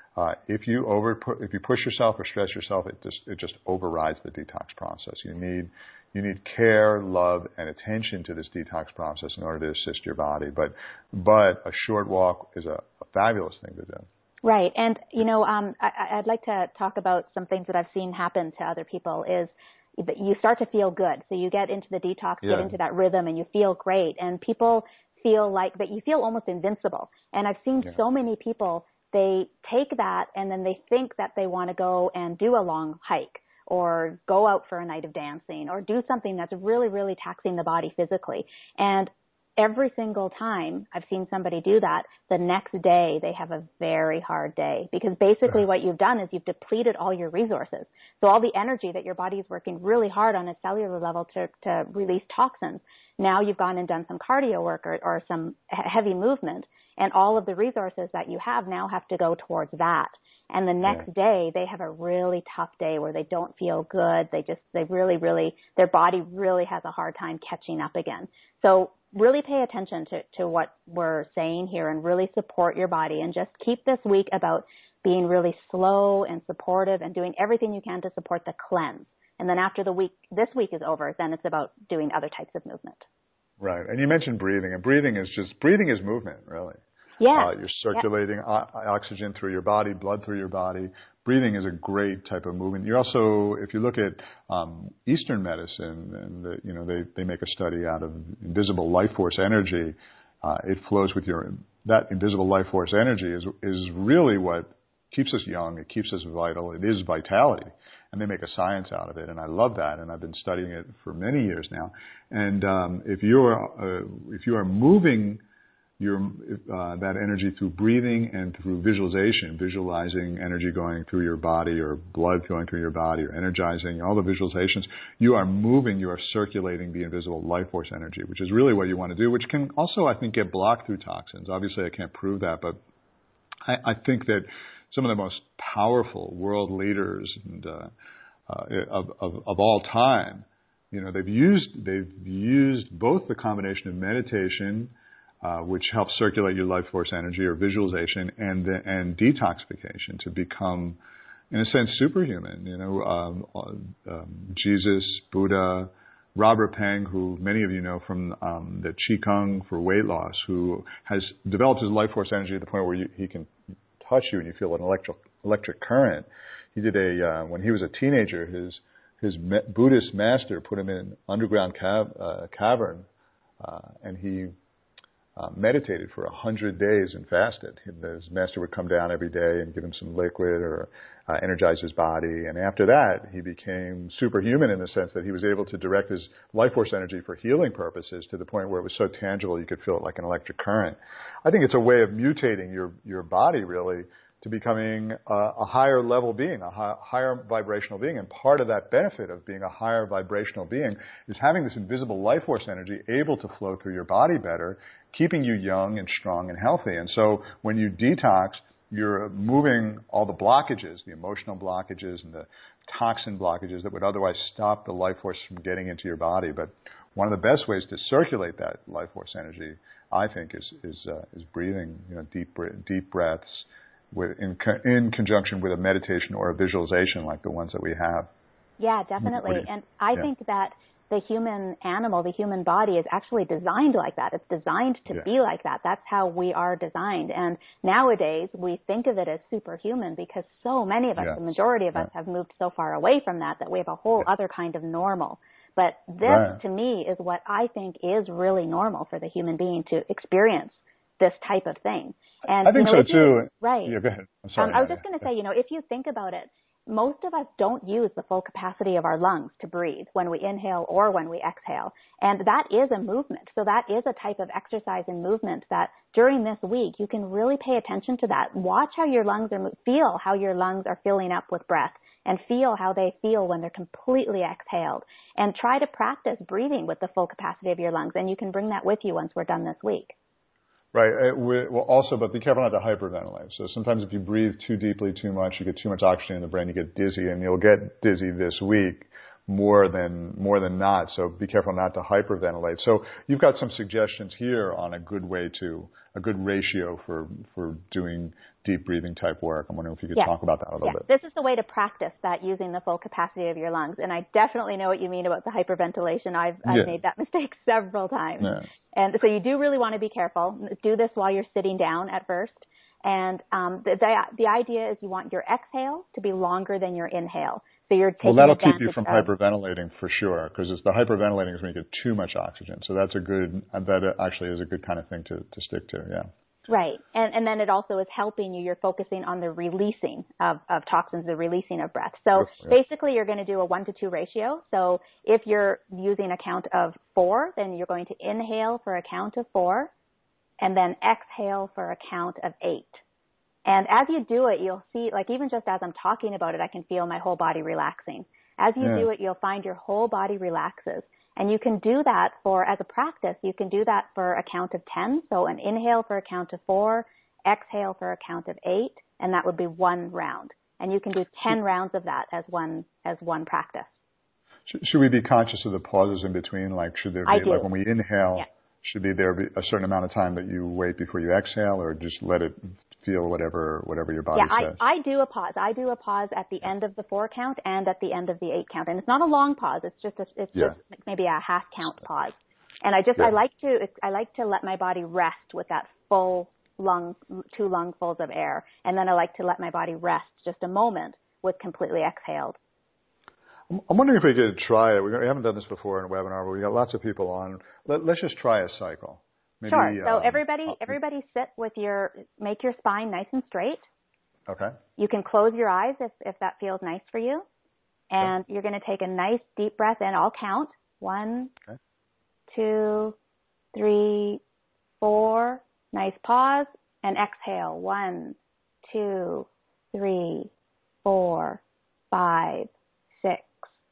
Uh, if you over if you push yourself or stress yourself, it just it just overrides the detox process. You need you need care, love, and attention to this detox process in order to assist your body. But but a short walk is a, a fabulous thing to do. Right. And, you know, um, I, I'd like to talk about some things that I've seen happen to other people is that you start to feel good. So you get into the detox, yeah. get into that rhythm, and you feel great. And people feel like that you feel almost invincible. And I've seen yeah. so many people, they take that and then they think that they want to go and do a long hike or go out for a night of dancing or do something that's really, really taxing the body physically. And every single time I've seen somebody do that, the next day they have a very hard day because basically what you've done is you've depleted all your resources. So all the energy that your body is working really hard on a cellular level to, to release toxins. Now you've gone and done some cardio work or, or some heavy movement, and all of the resources that you have now have to go towards that. And the next yeah. day they have a really tough day where they don't feel good. They just, they really, really, their body really has a hard time catching up again. So really pay attention to, to what we're saying here and really support your body and just keep this week about being really slow and supportive and doing everything you can to support the cleanse. And then after the week, this week is over, then it's about doing other types of movement. Right. And you mentioned breathing, and breathing is just, breathing is movement, really. Yeah. Uh, you're circulating yeah. o- oxygen through your body, blood through your body. Breathing is a great type of movement. You also, if you look at um, Eastern medicine, and the, you know they, they make a study out of invisible life force energy. Uh, it flows with your that invisible life force energy is is really what keeps us young. It keeps us vital. It is vitality, and they make a science out of it. And I love that. And I've been studying it for many years now. And um, if you are uh, if you are moving your uh, that energy through breathing and through visualization, visualizing energy going through your body or blood going through your body or energizing, all the visualizations, you are moving, you are circulating the invisible life force energy, which is really what you want to do, which can also, I think, get blocked through toxins. Obviously, I can't prove that, but I, I think that some of the most powerful world leaders and, uh, uh, of, of, of all time, you know, they've used, they've used both the combination of meditation, Uh, which helps circulate your life force energy or visualization and the, and detoxification to become, in a sense, superhuman. You know, um, um, Jesus, Buddha, Robert Peng, who many of you know from um, the Qigong for weight loss, who has developed his life force energy to the point where you, he can touch you and you feel an electric electric current. He did a uh, when he was a teenager, his his Buddhist master put him in an underground cav- uh, cavern, uh, and he Uh, meditated for a hundred days and fasted. His master would come down every day and give him some liquid or uh, energize his body. And after that, he became superhuman in the sense that he was able to direct his life force energy for healing purposes to the point where it was so tangible you could feel it like an electric current. I think it's a way of mutating your, your body really to becoming a, a higher level being, a high, higher vibrational being. And part of that benefit of being a higher vibrational being is having this invisible life force energy able to flow through your body better, keeping you young and strong and healthy. And so when you detox, you're moving all the blockages, the emotional blockages and the toxin blockages that would otherwise stop the life force from getting into your body. But one of the best ways to circulate that life force energy, I think, is is, uh, is breathing, you know, deep deep breaths, with, in, in conjunction with a meditation or a visualization like the ones that we have. Yeah, definitely. You, and I yeah. think that the human animal, the human body is actually designed like that. It's designed to yeah. be like that. That's how we are designed. And nowadays we think of it as superhuman because so many of us, yeah. the majority of yeah. us have moved so far away from that that we have a whole yeah. other kind of normal. But this right. to me is what I think is really normal for the human being to experience this type of thing. And I think you know, so too. You, right. Yeah, go ahead. I'm sorry. Um, I was just going to say, you know, if you think about it, most of us don't use the full capacity of our lungs to breathe when we inhale or when we exhale. And that is a movement. So that is a type of exercise and movement that during this week, you can really pay attention to that. Watch how your lungs are, feel how your lungs are filling up with breath and feel how they feel when they're completely exhaled. And try to practice breathing with the full capacity of your lungs. And you can bring that with you once we're done this week. Right. Uh, well, also, but be careful not to hyperventilate. So sometimes if you breathe too deeply, too much, you get too much oxygen in the brain, you get dizzy, and you'll get dizzy this week more than more than not. So be careful not to hyperventilate. So you've got some suggestions here on a good way to a good ratio for for doing deep breathing type work. I'm wondering if you could yeah. talk about that a little yeah. bit. This is the way to practice that, using the full capacity of your lungs. And I definitely know what you mean about the hyperventilation. I've, I've yeah. made that mistake several times. Yeah. And so you do really want to be careful. Do this while you're sitting down at first. And um, the, the the idea is you want your exhale to be longer than your inhale. So you're taking well, that'll keep you from of, hyperventilating for sure, because it's the hyperventilating is when you get too much oxygen. So that's a good, that actually is a good kind of thing to, to stick to, yeah. Right. And, and then it also is helping you. You're focusing on the releasing of, of toxins, the releasing of breath. So yeah. basically you're going to do a one to two ratio. So if you're using a count of four, then you're going to inhale for a count of four and then exhale for a count of eight. And as you do it, you'll see, like even just as I'm talking about it, I can feel my whole body relaxing. As you yeah. do it, you'll find your whole body relaxes. And you can do that for, as a practice, you can do that for a count of ten. So an inhale for a count of four, exhale for a count of eight, and that would be one round. And you can do ten rounds of that as one, as one practice. Should we be conscious of the pauses in between? Like should there be, I do. like when we inhale, yeah. should be there be a certain amount of time that you wait before you exhale, or just let it feel whatever whatever your body yeah, says? I, I do a pause. I do a pause at the end of the four count and at the end of the eight count. And it's not a long pause. It's just a, it's yeah. just maybe a half count pause. And I just yeah. I like to I like to let my body rest with that full lung two lungfuls of air, and then I like to let my body rest just a moment with completely exhaled. I'm wondering if we could try it. We haven't done this before in a webinar, but we got lots of people on. Let, let's just try a cycle. Maybe, sure. So um, everybody, everybody sit with your, make your spine nice and straight. Okay. You can close your eyes if, if that feels nice for you. And okay. you're going to take a nice deep breath in. I'll count. One, okay. two, three, four. Nice pause. And exhale. One, two, three, four, five, six,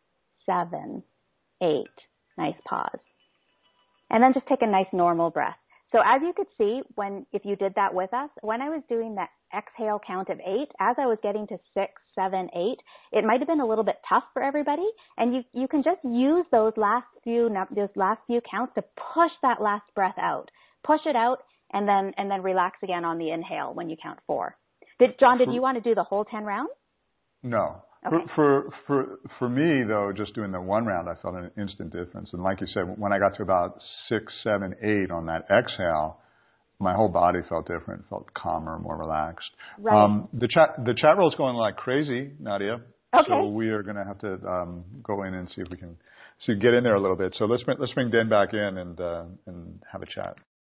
seven, eight. Nice pause. And then just take a nice normal breath. So as you could see, when if you did that with us, when I was doing that exhale count of eight, as I was getting to six, seven, eight, it might have been a little bit tough for everybody. And you, you can just use those last few those last few counts to push that last breath out. Push it out and then and then relax again on the inhale when you count four. Did John, did you want to do the whole ten rounds? No. Okay. For, for for for me though, just doing the one round, I felt an instant difference. And like you said, when I got to about six, seven, eight on that exhale, my whole body felt different, felt calmer, more relaxed. Right. Um, the chat the chat roll is going like crazy, Nadia. Okay. So we are going to have to um, go in and see if we can see get in there a little bit. So let's bring, let's bring Dan back in and uh, and have a chat.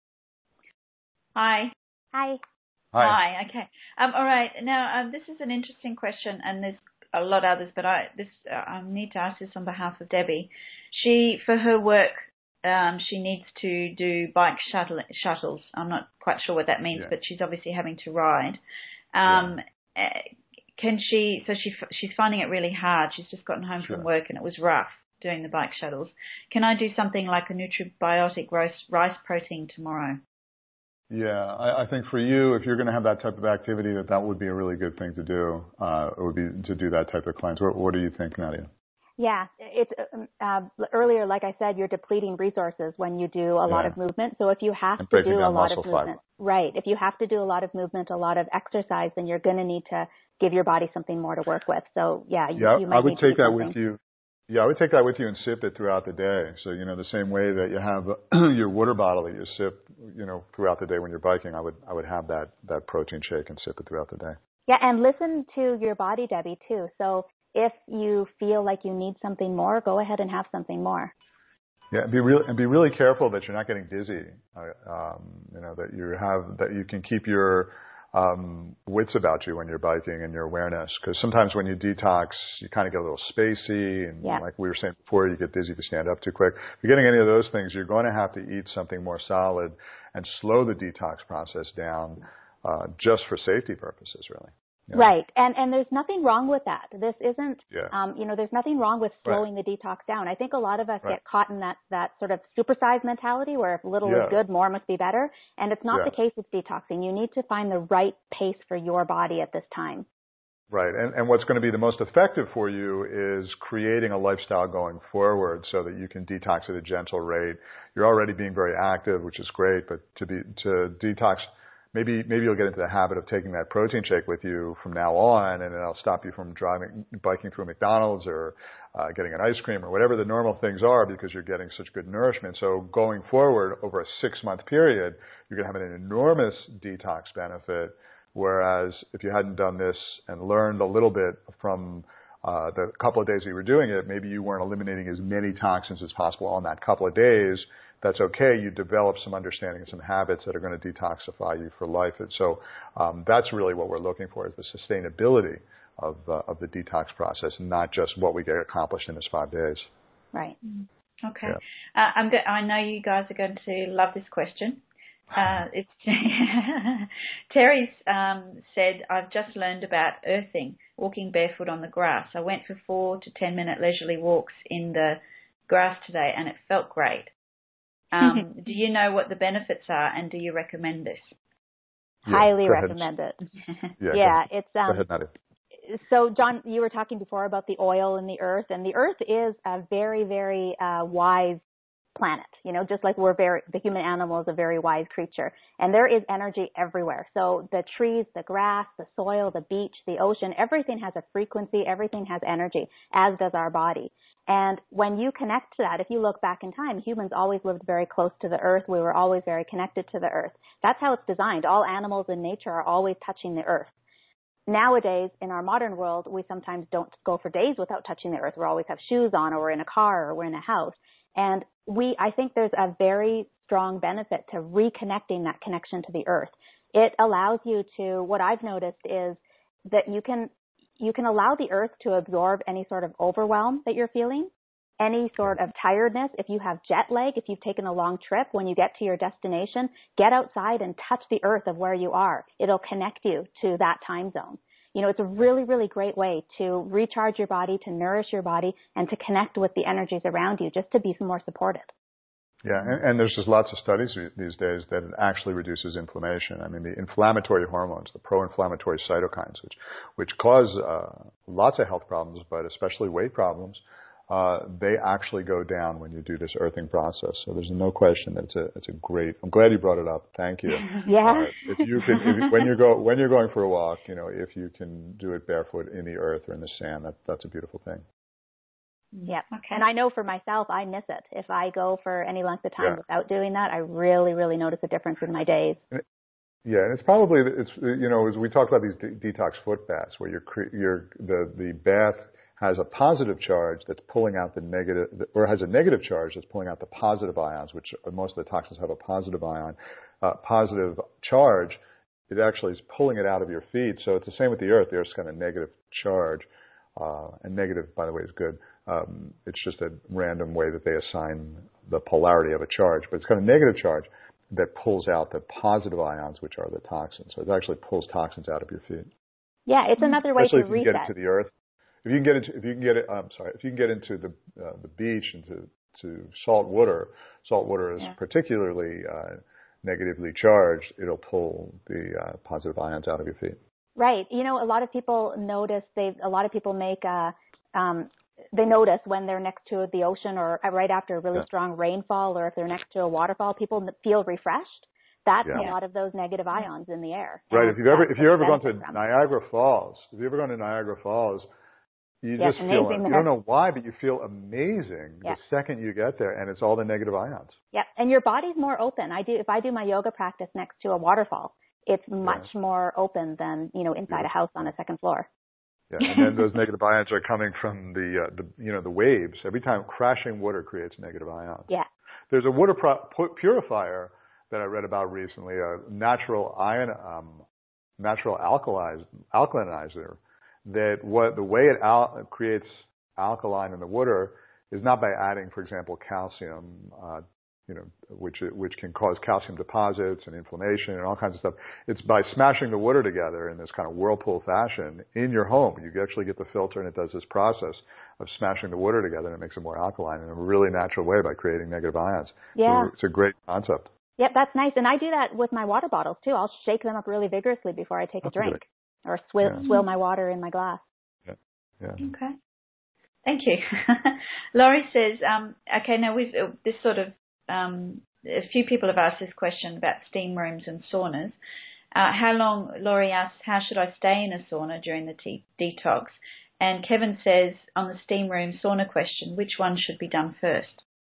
Hi. Hi. Hi. Hi. Okay. Um, all right. Now um, this is an interesting question, and there's a lot of others, but I this uh, I need to ask this on behalf of Debbie. She, for her work, um, she needs to do bike shuttle, shuttles. I'm not quite sure what that means, yeah. but she's obviously having to ride. Um, yeah. Can she? So she she's finding it really hard. She's just gotten home sure. from work and it was rough doing the bike shuttles. Can I do something like a Nutribiotic rice, rice protein tomorrow? Yeah, I, I think for you, if you're going to have that type of activity, that that would be a really good thing to do. Uh, it would be to do that type of cleanse. What, what do you think, Nadia? Yeah, it's uh, earlier, like I said, you're depleting resources when you do a lot yeah. of movement. So if you have and to do a lot of muscle movement, fiber. right? If you have to do a lot of movement, a lot of exercise, then you're going to need to give your body something more to work with. So yeah, you, yeah, you might I would need to take do that something. with you. Yeah, I would take that with you and sip it throughout the day. So, you know, the same way that you have your water bottle that you sip, you know, throughout the day when you're biking, I would I would have that, that protein shake and sip it throughout the day. Yeah, and listen to your body, Debbie, too. So if you feel like you need something more, go ahead and have something more. Yeah, and be really and be really careful that you're not getting dizzy. Uh, um, you know, that you have that you can keep your um, wits about you when you're biking and your awareness, because sometimes when you detox, you kind of get a little spacey, and yeah. like we were saying before, you get dizzy if you stand up too quick. If you're getting any of those things, you're going to have to eat something more solid and slow the detox process down, uh, just for safety purposes, really. Yeah. Right, and and there's nothing wrong with that. This isn't, yeah. um, you know, there's nothing wrong with slowing right. the detox down. I think a lot of us right. get caught in that that sort of supersize mentality where if little yeah. is good, more must be better, and it's not yeah. the case with detoxing. You need to find the right pace for your body at this time. Right. And, and what's going to be the most effective for you is creating a lifestyle going forward so that you can detox at a gentle rate. You're already being very active, which is great, but to be, to detox, maybe, maybe you'll get into the habit of taking that protein shake with you from now on, and it'll stop you from driving, biking through McDonald's or uh, getting an ice cream or whatever the normal things are because you're getting such good nourishment. So going forward over a six month period, you're going to have an enormous detox benefit. Whereas if you hadn't done this and learned a little bit from uh, the couple of days that you were doing it, maybe you weren't eliminating as many toxins as possible on that couple of days. That's okay. You develop some understanding and some habits that are going to detoxify you for life. And so um, that's really what we're looking for, is the sustainability of, uh, of the detox process, and not just what we get accomplished in this five days. Right. Okay. Yeah. Uh, I'm go- I know you guys are going to love this question. Uh, it's Terry's um, said, I've just learned about earthing, walking barefoot on the grass. I went for four to ten minute leisurely walks in the grass today, and it felt great. Um, do you know what the benefits are, and do you recommend this? Yeah, Highly recommend it. yeah, yeah it's um, go ahead, Nadia. So, John, you were talking before about the oil in the earth, and the earth is a very, very uh, wise planet, you know, just like we're very, the human animal is a very wise creature, and there is energy everywhere. So the trees, the grass, the soil, the beach, the ocean, everything has a frequency, everything has energy, as does our body. And when you connect to that, if you look back in time, humans always lived very close to the earth. We were always very connected to the earth. That's how it's designed. All animals in nature are always touching the earth. Nowadays, in our modern world, we sometimes don't go for days without touching the earth. We always have shoes on, or we're in a car, or we're in a house. And we, I think there's a very strong benefit to reconnecting that connection to the earth. It allows you to, what I've noticed is that you can, you can allow the earth to absorb any sort of overwhelm that you're feeling, any sort of tiredness. If you have jet lag, if you've taken a long trip, when you get to your destination, get outside and touch the earth of where you are. It'll connect you to that time zone. You know, it's a really, really great way to recharge your body, to nourish your body, and to connect with the energies around you, just to be more supported. Yeah, and, and there's just lots of studies these days that it actually reduces inflammation. I mean, the inflammatory hormones, the pro-inflammatory cytokines, which, which cause uh, lots of health problems, but especially weight problems, uh, they actually go down when you do this earthing process. So there's no question that it's a, it's a great, I'm glad you brought it up. Thank you. Yeah. Uh, if you can, if, when you're go, when you're going for a walk, you know, if you can do it barefoot in the earth or in the sand, that, that's a beautiful thing. Yep. Okay. And I know for myself, I miss it. If I go for any length of time yeah. without doing that, I really, really notice a difference in my days. Yeah, and it's probably, it's, you know, as we talked about these de- detox foot baths, where you're, you're, the, the bath has a positive charge that's pulling out the negative, or has a negative charge that's pulling out the positive ions, which most of the toxins have a positive ion, uh, positive charge. It actually is pulling it out of your feet. So it's the same with the earth. The earth's got a negative charge, uh, and negative, by the way, is good. Um, it's just a random way that they assign the polarity of a charge, but it's got a negative charge that pulls out the positive ions, which are the toxins. So it actually pulls toxins out of your feet. Yeah, it's another way Especially to if you reset. get into the earth. If you can get into, if you can get it, I'm sorry, if you can get into the uh, the beach and to, to salt water, salt water is yeah. particularly uh, negatively charged. It'll pull the uh, positive ions out of your feet. Right. You know, a lot of people notice they, a lot of people make a, um, they notice when they're next to the ocean or right after a really yeah. strong rainfall, or if they're next to a waterfall, people feel refreshed. That's yeah. a lot of those negative ions in the air. Right. If you've ever, if you've ever gone to Niagara Falls, if you've ever gone to Niagara Falls, you yes, just feel, you don't know why, but you feel amazing yeah. the second you get there, and it's all the negative ions. Yeah, and your body's more open. I do, if I do my yoga practice next to a waterfall, it's much yeah. more open than, you know, inside yeah. a house on a second floor. Yeah, and then those negative ions are coming from the, uh, the, you know, the waves. Every time crashing water creates negative ions. Yeah. There's a water pro- purifier that I read about recently, a natural ion, um, natural alkalize, alkalinizer. That what the way it al- creates alkaline in the water is not by adding, for example, calcium, uh, you know, which which can cause calcium deposits and inflammation and all kinds of stuff. It's by smashing the water together in this kind of whirlpool fashion in your home. You actually get the filter, and it does this process of smashing the water together, and it makes it more alkaline in a really natural way by creating negative ions. Yeah. So it's a great concept. Yep, that's nice. And I do that with my water bottles too. I'll shake them up really vigorously before I take That's a drink. Good. or swill, yeah. swill my water in my glass. Yeah. Yeah. Okay. Thank you. Laurie says, um, okay, now we've, this sort of, um, a few people have asked this question about steam rooms and saunas. Uh, how long, Laurie asks, how should I stay in a sauna during the te- detox? And Kevin says, on the steam room sauna question, which one should be done first?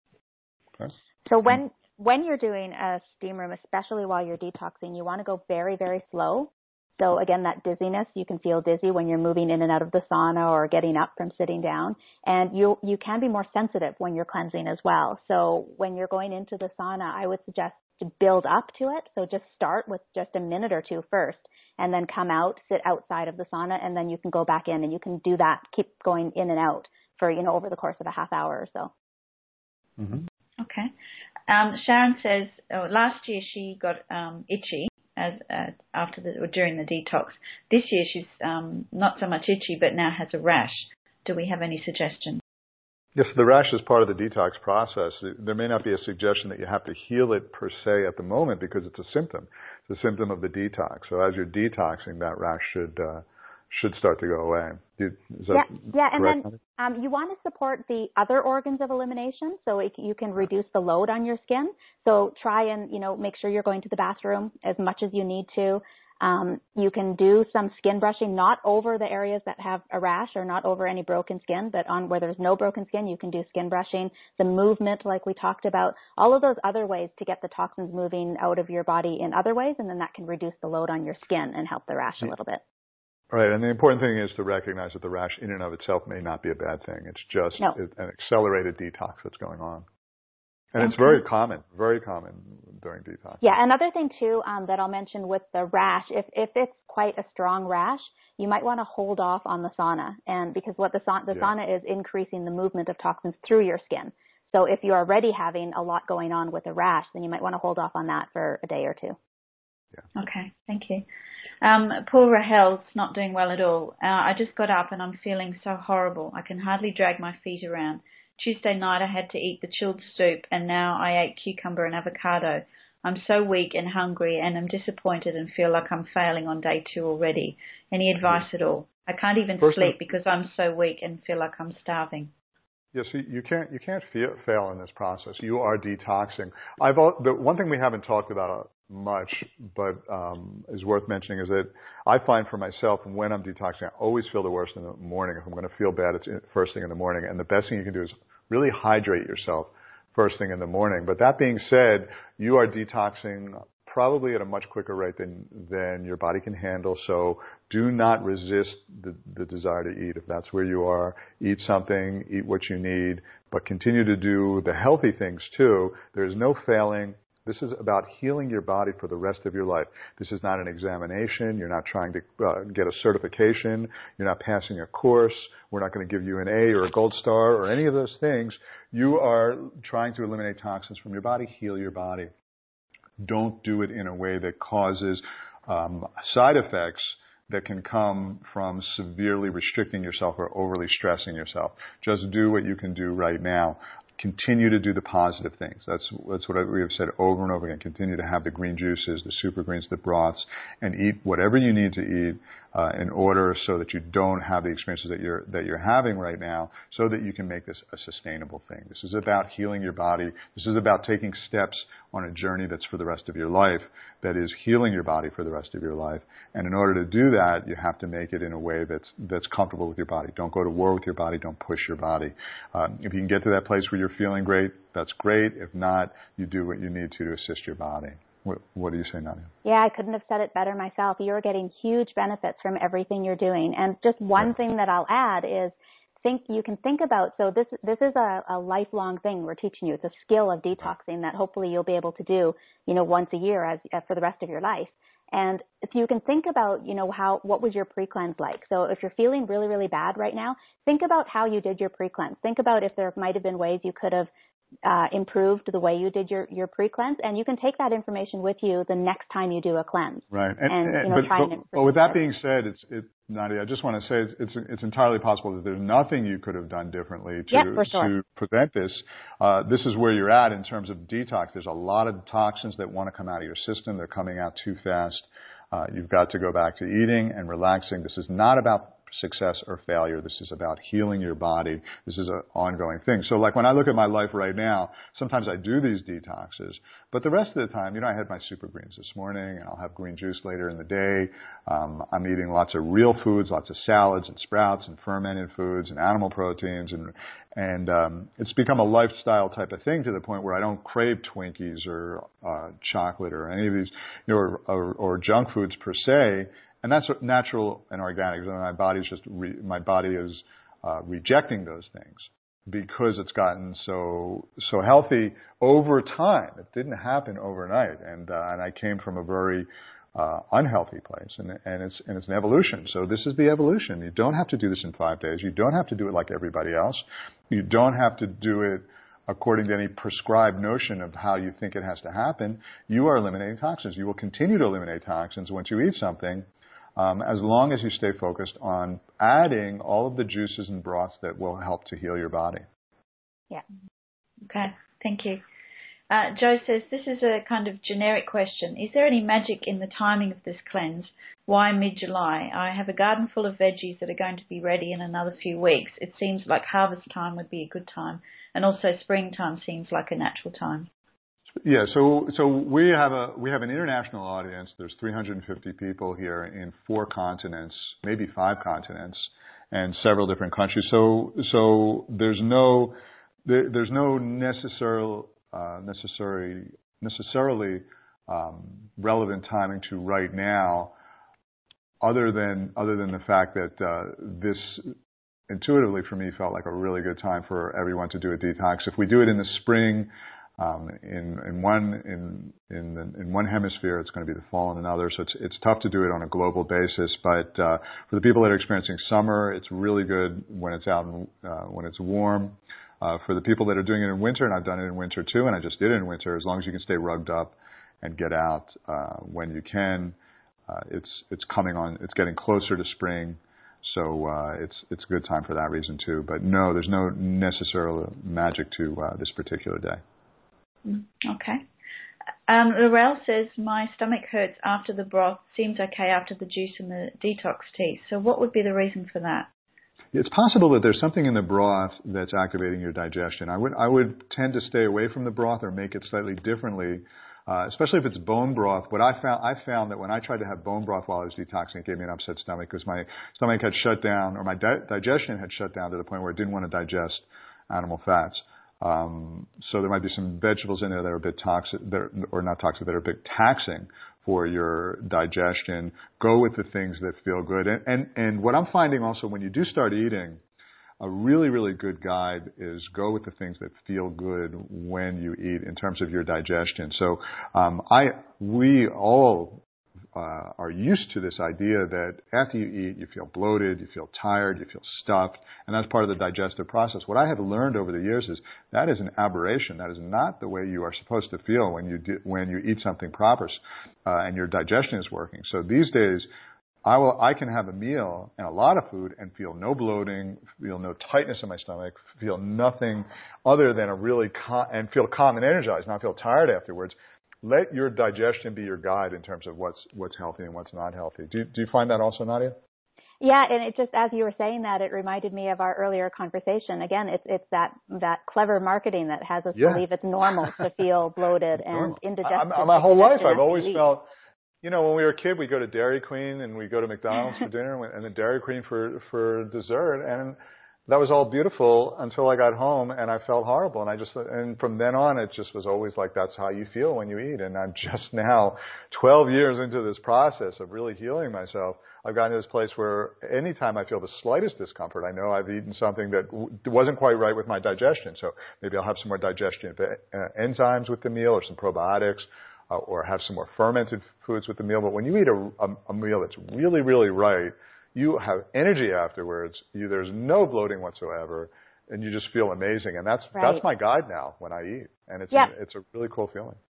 Okay. So when when you're doing a steam room, especially while you're detoxing, you want to go very, very slow. So again, that dizziness, you can feel dizzy when you're moving in and out of the sauna or getting up from sitting down. And you you can be more sensitive when you're cleansing as well. So when you're going into the sauna, I would suggest to build up to it. So just start with just a minute or two first, and then come out, sit outside of the sauna, and then you can go back in, and you can do that, keep going in and out for, you know, over the course of a half hour or so. Mm-hmm. Okay. Um, Sharon says, oh, last year she got um, itchy as uh, after the or during the detox. This year she's um, not so much itchy, but now has a rash. Do we have any suggestions? Yes, the rash is part of the detox process. There may not be a suggestion that you have to heal it per se at the moment because it's a symptom. It's a symptom of the detox. So as you're detoxing, that rash should uh, should start to go away. Is that yeah, yeah, and correct? then um, you want to support the other organs of elimination, so it, you can reduce the load on your skin. So try and you know make sure you're going to the bathroom as much as you need to. Um, you can do some skin brushing, not over the areas that have a rash or not over any broken skin, but on where there's no broken skin, you can do skin brushing, the movement like we talked about, all of those other ways to get the toxins moving out of your body in other ways, and then that can reduce the load on your skin and help the rash a little bit. Right, and the important thing is to recognize that the rash in and of itself may not be a bad thing. It's just no. an accelerated detox that's going on. And okay. it's very common, very common during detox. Yeah, another thing too um, that I'll mention with the rash, if if it's quite a strong rash, you might want to hold off on the sauna, and because what the, sa- the yeah. sauna is increasing the movement of toxins through your skin. So if you're already having a lot going on with a rash, then you might want to hold off on that for a day or two. Yeah. Okay, thank you. Um, poor Rahel's not doing well at all. Uh, I just got up and I'm feeling so horrible. I can hardly drag my feet around. Tuesday night I had to eat the chilled soup, and now I ate cucumber and avocado. I'm so weak and hungry, and I'm disappointed and feel like I'm failing on day two already. Any advice at all? I can't even First sleep because I'm so weak and feel like I'm starving. Yes, yeah, so you can't you can't feel, fail in this process. You are detoxing. I've the one thing we haven't talked about much, but um, is worth mentioning is that I find for myself when I'm detoxing, I always feel the worst in the morning. If I'm going to feel bad, it's first thing in the morning, and the best thing you can do is really hydrate yourself first thing in the morning. But that being said, you are detoxing probably at a much quicker rate than than your body can handle. So do not resist the, the desire to eat. If that's where you are, eat something, eat what you need, but continue to do the healthy things too. There's no failing. This is about healing your body for the rest of your life. This is not an examination. You're not trying to uh, get a certification. You're not passing a course. We're not going to give you an A or a gold star or any of those things. You are trying to eliminate toxins from your body, heal your body. Don't do it in a way that causes um, side effects that can come from severely restricting yourself or overly stressing yourself. Just do what you can do right now. Continue to do the positive things. That's that's what we have said over and over again. Continue to have the green juices, the super greens, the broths, and eat whatever you need to eat uh, in order so that you don't have the experiences that you're that you're having right now, so that you can make this a sustainable thing. This is about healing your body. This is about taking steps on a journey that's for the rest of your life, that is healing your body for the rest of your life. And in order to do that, you have to make it in a way that's that's comfortable with your body. Don't go to war with your body. Don't push your body. Um, if you can get to that place where you're feeling great, that's great. If not, you do what you need to to assist your body. What, what do you say, Nadia? Yeah, I couldn't have said it better myself. You're getting huge benefits from everything you're doing. And just one yeah. thing that I'll add is think you can think about, so this this is a, a lifelong thing we're teaching you. It's a skill of detoxing that hopefully you'll be able to do, you know, once a year as uh, for the rest of your life. And if you can think about, you know, how, what was your pre-cleanse like? So if you're feeling really, really bad right now, think about how you did your pre-cleanse. Think about if there might have been ways you could have uh, improved the way you did your, your pre-cleanse, and you can take that information with you the next time you do a cleanse. Right. And, and, and you know, but, try but, and but with that being said, it's, it, Nadia, I just want to say it's, it's, it's entirely possible that there's nothing you could have done differently to, yep, for sure. to prevent this. Uh, this is where you're at in terms of detox. There's a lot of toxins that want to come out of your system. They're coming out too fast. Uh, you've got to go back to eating and relaxing. This is not about success or failure. This is about healing your body. This is an ongoing thing. So like when I look at my life right now, sometimes I do these detoxes, but the rest of the time, you know, I had my super greens this morning and I'll have green juice later in the day. Um, I'm eating lots of real foods, lots of salads and sprouts and fermented foods and animal proteins, and and um, it's become a lifestyle type of thing to the point where I don't crave Twinkies or uh, chocolate or any of these, you know, or, or, or junk foods per se. And that's natural and organic. My body's just re, my body is uh, rejecting those things because it's gotten so so healthy over time. It didn't happen overnight, and uh, and I came from a very uh, unhealthy place, and and it's and it's an evolution. So this is the evolution. You don't have to do this in five days. You don't have to do it like everybody else. You don't have to do it according to any prescribed notion of how you think it has to happen. You are eliminating toxins. You will continue to eliminate toxins once you eat something. Um, as long as you stay focused on adding all of the juices and broths that will help to heal your body. Yeah. Okay. Thank you. Uh, Joe says, this is a kind of generic question. Is there any magic in the timing of this cleanse? Why mid-July? I have a garden full of veggies that are going to be ready in another few weeks. It seems like harvest time would be a good time. And also springtime seems like a natural time. Yeah, so so we have a we have an international audience. There's three hundred fifty people here in four continents, maybe five continents, and several different countries. So so there's no there, there's no necessary uh, necessary necessarily um, relevant timing to right now, other than other than the fact that uh, this intuitively for me felt like a really good time for everyone to do a detox. If we do it in the spring. Um, in, in one in in, the, in one hemisphere, it's going to be the fall in another. So it's it's tough to do it on a global basis. But uh, for the people that are experiencing summer, it's really good when it's out in, uh, when it's warm. Uh, for the people that are doing it in winter, and I've done it in winter too, and I just did it in winter. As long as you can stay rugged up and get out uh, when you can, uh, it's it's coming on. It's getting closer to spring. So uh, it's it's a good time for that reason too. But no, there's no necessarily magic to uh, this particular day. Okay. Um, Laurel says, my stomach hurts after the broth, seems okay after the juice and the detox tea. So what would be the reason for that? It's possible that there's something in the broth that's activating your digestion. I would I would tend to stay away from the broth or make it slightly differently, uh, especially if it's bone broth. What I found I found that when I tried to have bone broth while I was detoxing, it gave me an upset stomach because my stomach had shut down, or my di- digestion had shut down to the point where it didn't want to digest animal fats. Um, so there might be some vegetables in there that are a bit toxic, that are, or not toxic, that are a bit taxing for your digestion. Go with the things that feel good. And, and, and what I'm finding also when you do start eating, a really, really good guide is go with the things that feel good when you eat in terms of your digestion. So um, I, we all Uh, are used to this idea that after you eat, you feel bloated, you feel tired, you feel stuffed, and that's part of the digestive process. What I have learned over the years is that is an aberration. That is not the way you are supposed to feel when you do, when you eat something proper uh, and your digestion is working. So these days, I will I can have a meal and a lot of food and feel no bloating, feel no tightness in my stomach, feel nothing other than a really cal- and feel calm and energized, not feel tired afterwards. Let your digestion be your guide in terms of what's what's healthy and what's not healthy. Do you, do you find that also, Nadia? Yeah, and it just, as you were saying that, it reminded me of our earlier conversation. Again, it's it's that that clever marketing that has us Yeah. believe it's normal to feel bloated and normal. indigested. I, I, my whole life, I've always eat. felt, you know, when we were a kid, we go to Dairy Queen and we go to McDonald's for dinner and then Dairy Queen for for dessert, and that was all beautiful until I got home and I felt horrible. And I just, and from then on, it just was always like, that's how you feel when you eat. And I'm just now twelve years into this process of really healing myself. I've gotten to this place where anytime I feel the slightest discomfort, I know I've eaten something that w- wasn't quite right with my digestion. So maybe I'll have some more digestion uh, enzymes with the meal or some probiotics uh, or have some more fermented foods with the meal. But when you eat a, a, a meal that's really, really right, you have energy afterwards. You, there's no bloating whatsoever, and you just feel amazing. And that's right. that's my guide now when I eat, and it's yeah. a, it's a really cool feeling.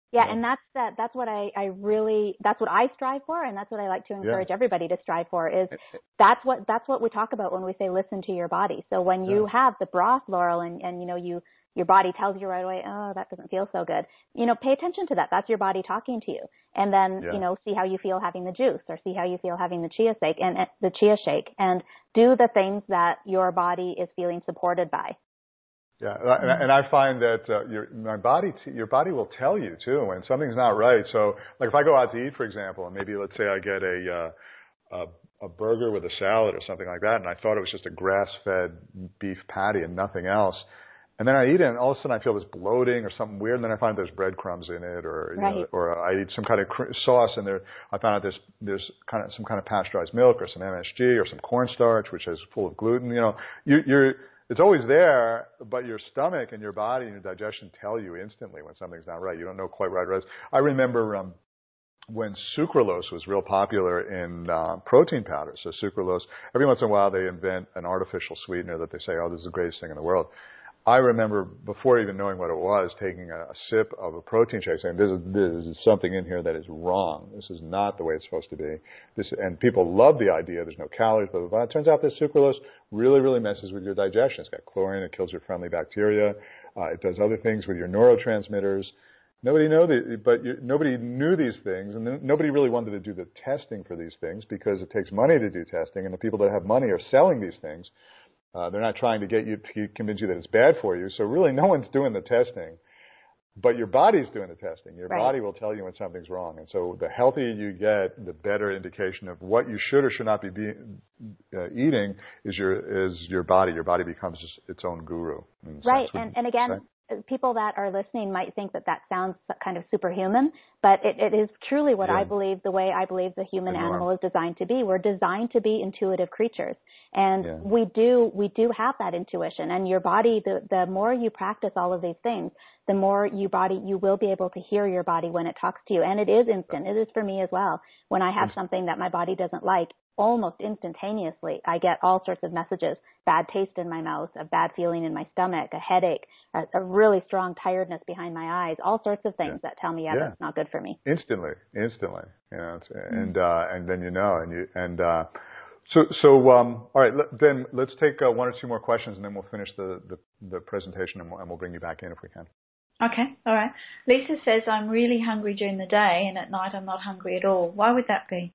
Yeah, you know? and that's that. That's what I, I really. That's what I strive for, and that's what I like to encourage Yeah. everybody to strive for. Is that's what that's what we talk about when we say listen to your body. So when you Yeah. have the broth, Laurel, and and you know you your body tells you right away, oh, that doesn't feel so good. You know, pay attention to that. That's your body talking to you, and then Yeah. you know see how you feel having the juice, or see how you feel having the chia shake and uh, the chia shake, and do the things that your body is feeling supported by. Yeah, and, and I find that uh, your my body, t- your body will tell you too when something's not right. So, like if I go out to eat, for example, and maybe let's say I get a uh, a, a burger with a salad or something like that, and I thought it was just a grass-fed beef patty and nothing else, and then I eat it, and all of a sudden I feel this bloating or something weird, and then I find there's breadcrumbs in it, or you Right. know, or I eat some kind of cr- sauce, and there I found out there's there's kind of some kind of pasteurized milk or some M S G or some cornstarch which is full of gluten. You know, you, you're it's always there, but your stomach and your body and your digestion tell you instantly when something's not right. You don't know quite right. I remember um, when sucralose was real popular in uh, protein powders. So sucralose, every once in a while they invent an artificial sweetener that they say, oh, this is the greatest thing in the world. I remember, before even knowing what it was, taking a, a sip of a protein shake saying, this is, this is something in here that is wrong. This is not the way it's supposed to be. This, and people love the idea there's no calories, blah, blah, blah. It turns out this sucralose really, really messes with your digestion. It's got chlorine. It kills your friendly bacteria. Uh, it does other things with your neurotransmitters. Nobody know the, but you, nobody knew these things, and nobody really wanted to do the testing for these things because it takes money to do testing, and the people that have money are selling these things. Uh, they're not trying to get you to convince you that it's bad for you. So really, no one's doing the testing, but your body's doing the testing. Your Right. body will tell you when something's wrong. And so the healthier you get, the better indication of what you should or should not be, be uh, eating is your is your body. Your body becomes its own guru. Right, and and again. Say? People that are listening might think that that sounds kind of superhuman, but it, it is truly what yeah. I believe, the way I believe the human the animal is designed to be. We're designed to be intuitive creatures. And yeah. we do, we do have that intuition. And your body, the, the more you practice all of these things, the more you body, you will be able to hear your body when it talks to you. And it is instant. It is for me as well. When I have something that my body doesn't like, almost instantaneously, I get all sorts of messages, bad taste in my mouth, a bad feeling in my stomach, a headache, a, a really strong tiredness behind my eyes, all sorts of things yeah. that tell me, yeah, yeah, that's not good for me. Instantly, instantly, you know, and, mm-hmm. uh, and then you know, and you, and, uh, so, so, um, all right, let, then let's take uh, one or two more questions and then we'll finish the, the, the presentation and we'll, and we'll bring you back in if we can. Okay, all right. Lisa says, I'm really hungry during the day and at night I'm not hungry at all. Why would that be?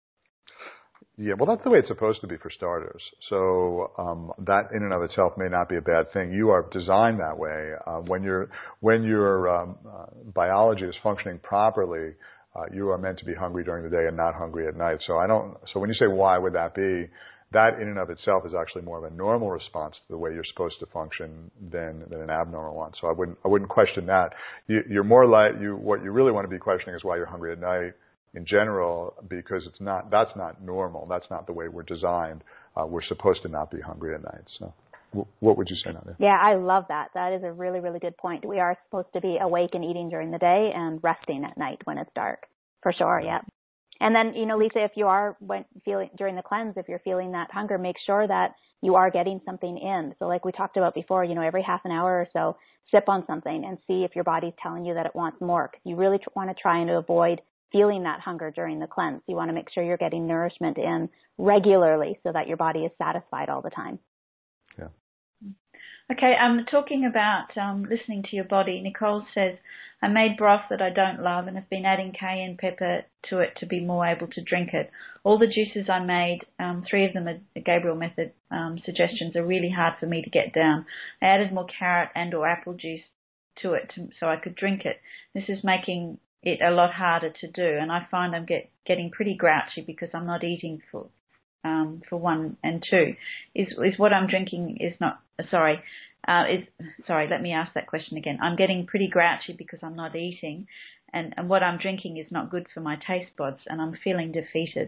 Yeah, well, that's the way it's supposed to be for starters. So um, that in and of itself may not be a bad thing. You are designed that way. Uh, when your when your um, uh, biology is functioning properly, uh, you are meant to be hungry during the day and not hungry at night. So I don't. So when you say why would that be, that in and of itself is actually more of a normal response to the way you're supposed to function than than an abnormal one. So I wouldn't I wouldn't question that. You, you're more like you. What you really want to be questioning is why you're hungry at night. In general, because it's not, that's not normal. That's not the way we're designed. Uh, we're supposed to not be hungry at night. So w- what would you say, Nadia? Yeah, I love that. That is a really, really good point. We are supposed to be awake and eating during the day and resting at night when it's dark. For sure, yeah. And then, you know, Lisa, if you are when feeling during the cleanse, if you're feeling that hunger, make sure that you are getting something in. So like we talked about before, you know, every half an hour or so, sip on something and see if your body's telling you that it wants more. Because you really tr- want to try and avoid feeling that hunger during the cleanse. You want to make sure you're getting nourishment in regularly so that your body is satisfied all the time. Yeah. Okay, um, talking about um, listening to your body, Nicole says, I made broth that I don't love and have been adding cayenne pepper to it to be more able to drink it. All the juices I made, um, three of them are Gabriel Method um, suggestions, are really hard for me to get down. I added more carrot and or apple juice to it to, so I could drink it. This is making it a lot harder to do, and I find I'm get, getting pretty grouchy because I'm not eating for um, for one and two. Is is what I'm drinking is not sorry uh, is sorry. Let me ask that question again. I'm getting pretty grouchy because I'm not eating, and and what I'm drinking is not good for my taste buds, and I'm feeling defeated.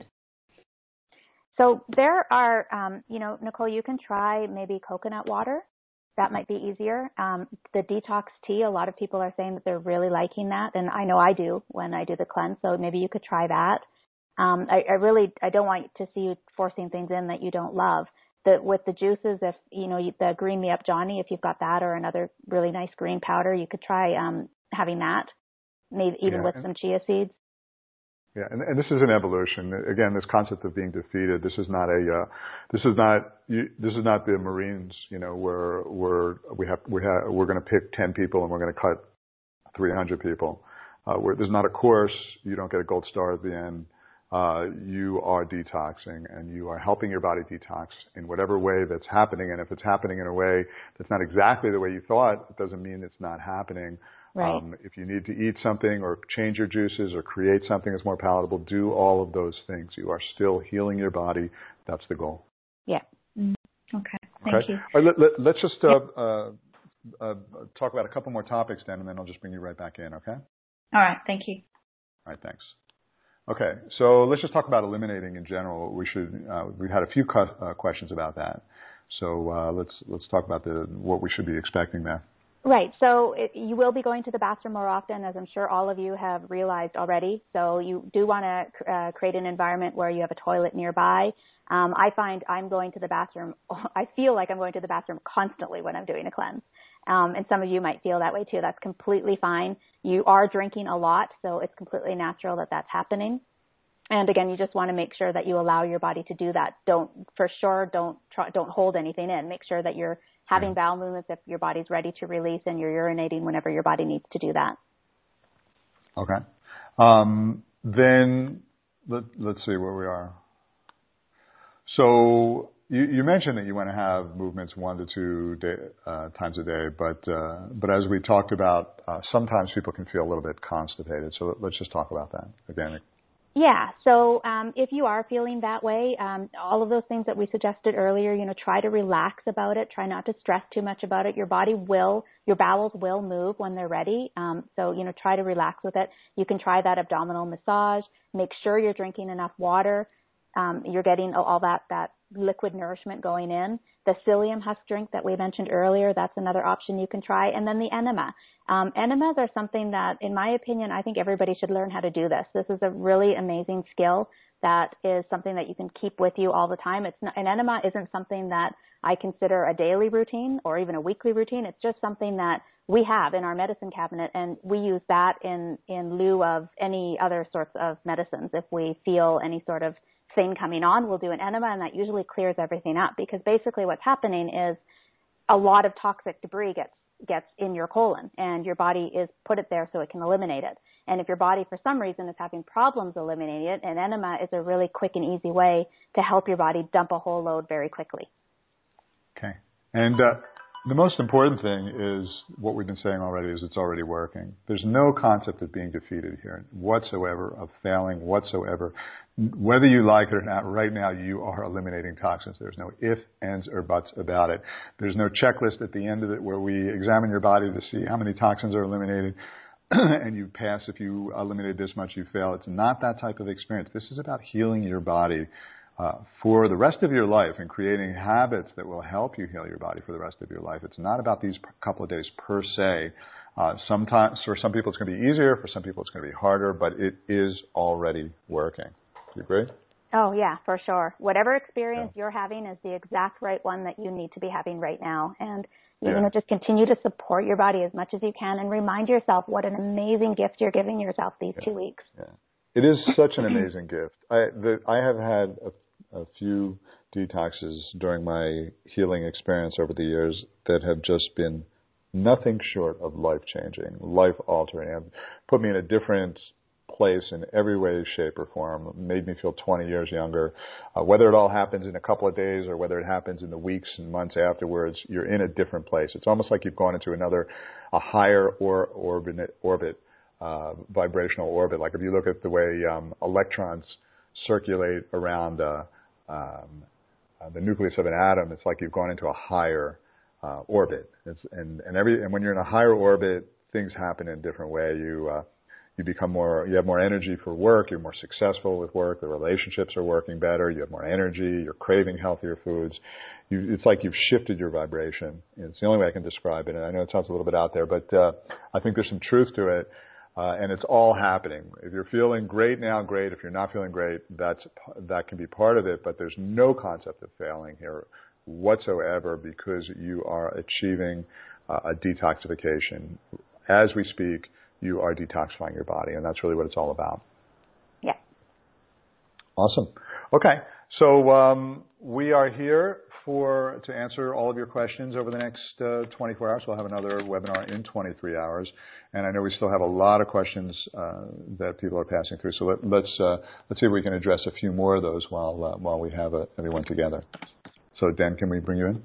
So there are, um, you know, Nicole, you can try maybe coconut water. That might be easier. Um, the detox tea, a lot of people are saying that they're really liking that, and I know I do when I do the cleanse, so maybe you could try that. Um, I, I really, I don't want to see you forcing things in that you don't love. The, with the juices, if, you know, the Green Me Up Johnny, if you've got that or another really nice green powder, you could try um, having that. maybe even yeah. with some chia seeds. Yeah, and, and this is an evolution. Again, this concept of being defeated. This is not a. Uh, this is not. You, this is not the Marines. You know, where where we have we have we're going to pick ten people and we're going to cut three hundred people. Uh, where there's not a course. You don't get a gold star at the end. Uh, you are detoxing and you are helping your body detox in whatever way that's happening. And if it's happening in a way that's not exactly the way you thought, it doesn't mean it's not happening. Right. Um, if you need to eat something or change your juices or create something that's more palatable, do all of those things. You are still healing your body. That's the goal. Yeah. Mm. Okay. Thank okay. you. All right, let, let, let's just uh, uh, uh, talk about a couple more topics then, and then I'll just bring you right back in, okay? All right. Thank you. All right. Thanks. Okay. So let's just talk about eliminating in general. We should. Uh, we've had a few cu- uh, questions about that. So uh, let's let's talk about the what we should be expecting there. Right. So it, you will be going to the bathroom more often, as I'm sure all of you have realized already. So you do want to uh, create an environment where you have a toilet nearby. Um, I find I'm going to the bathroom. I feel like I'm going to the bathroom constantly when I'm doing a cleanse. Um, and some of you might feel that way too. That's completely fine. You are drinking a lot, so it's completely natural that that's happening. And again, you just want to make sure that you allow your body to do that. Don't, for sure, don't try, don't hold anything in. Make sure that you're having bowel movements if your body's ready to release, and you're urinating whenever your body needs to do that. Okay. Um, then let, let's see where we are. So you, you mentioned that you want to have movements one to two day, uh, times a day, but uh, but as we talked about, uh, sometimes people can feel a little bit constipated. So let's just talk about that again. Yeah. So um, if you are feeling that way, um, all of those things that we suggested earlier, you know, try to relax about it. Try not to stress too much about it. Your body will, your bowels will move when they're ready. Um, so, you know, try to relax with it. You can try that abdominal massage. Make sure you're drinking enough water. Um, you're getting all that, that liquid nourishment going in. The psyllium husk drink that we mentioned earlier, that's another option you can try. And then the enema. Um, enemas are something that, in my opinion, I think everybody should learn how to do this. This is a really amazing skill that is something that you can keep with you all the time. It's not, an enema isn't something that I consider a daily routine or even a weekly routine. It's just something that we have in our medicine cabinet, and we use that in, in lieu of any other sorts of medicines. If we feel any sort of thing coming on, we'll do an enema, and that usually clears everything up, because basically what's happening is a lot of toxic debris gets gets in your colon, and your body is put it there so it can eliminate it. And if your body for some reason is having problems eliminating it, an enema is a really quick and easy way to help your body dump a whole load very quickly. Okay. And uh, the most important thing is what we've been saying already is it's already working. There's no concept of being defeated here whatsoever, of failing whatsoever. Whether you like it or not, right now you are eliminating toxins. There's no ifs, ands, or buts about it. There's no checklist at the end of it where we examine your body to see how many toxins are eliminated and you pass. If you eliminated this much, you fail. It's not that type of experience. This is about healing your body uh, for the rest of your life and creating habits that will help you heal your body for the rest of your life. It's not about these couple of days per se. Uh, sometimes, for some people, it's going to be easier. For some people, it's going to be harder, but it is already working. You agree? Oh, yeah, for sure. Whatever experience Yeah. you're having is the exact right one that you need to be having right now. And, you Yeah. know, just continue to support your body as much as you can, and remind yourself what an amazing gift you're giving yourself these Yeah. two weeks. Yeah. It is such an amazing gift. I, the, I have had a, a few detoxes during my healing experience over the years that have just been nothing short of life-changing, life-altering. Have put me in a different place in every way, shape, or form. Made me feel twenty years younger. Uh, whether it all happens in a couple of days or whether it happens in the weeks and months afterwards, you're in a different place. It's almost like you've gone into another, a higher or, orbit, orbit uh, vibrational orbit. Like if you look at the way um, electrons circulate around uh, um, uh, the nucleus of an atom, it's like you've gone into a higher uh, orbit. It's, and, and every and when you're in a higher orbit, things happen in a different way. You uh, You become more, you have more energy for work, you're more successful with work, the relationships are working better, you have more energy, you're craving healthier foods. You, it's like you've shifted your vibration. It's the only way I can describe it, and I know it sounds a little bit out there, but uh, I think there's some truth to it, uh, and it's all happening. If you're feeling great now, great. If you're not feeling great, that's that can be part of it, but there's no concept of failing here whatsoever, because you are achieving uh, a detoxification. As we speak, you are detoxifying your body, and that's really what it's all about. Yeah. Awesome. Okay, so um, we are here for to answer all of your questions over the next uh, twenty-four hours. We'll have another webinar in twenty-three hours, and I know we still have a lot of questions uh, that people are passing through. So let, let's uh, let's see if we can address a few more of those while uh, while we have uh, everyone together. So Dan, can we bring you in?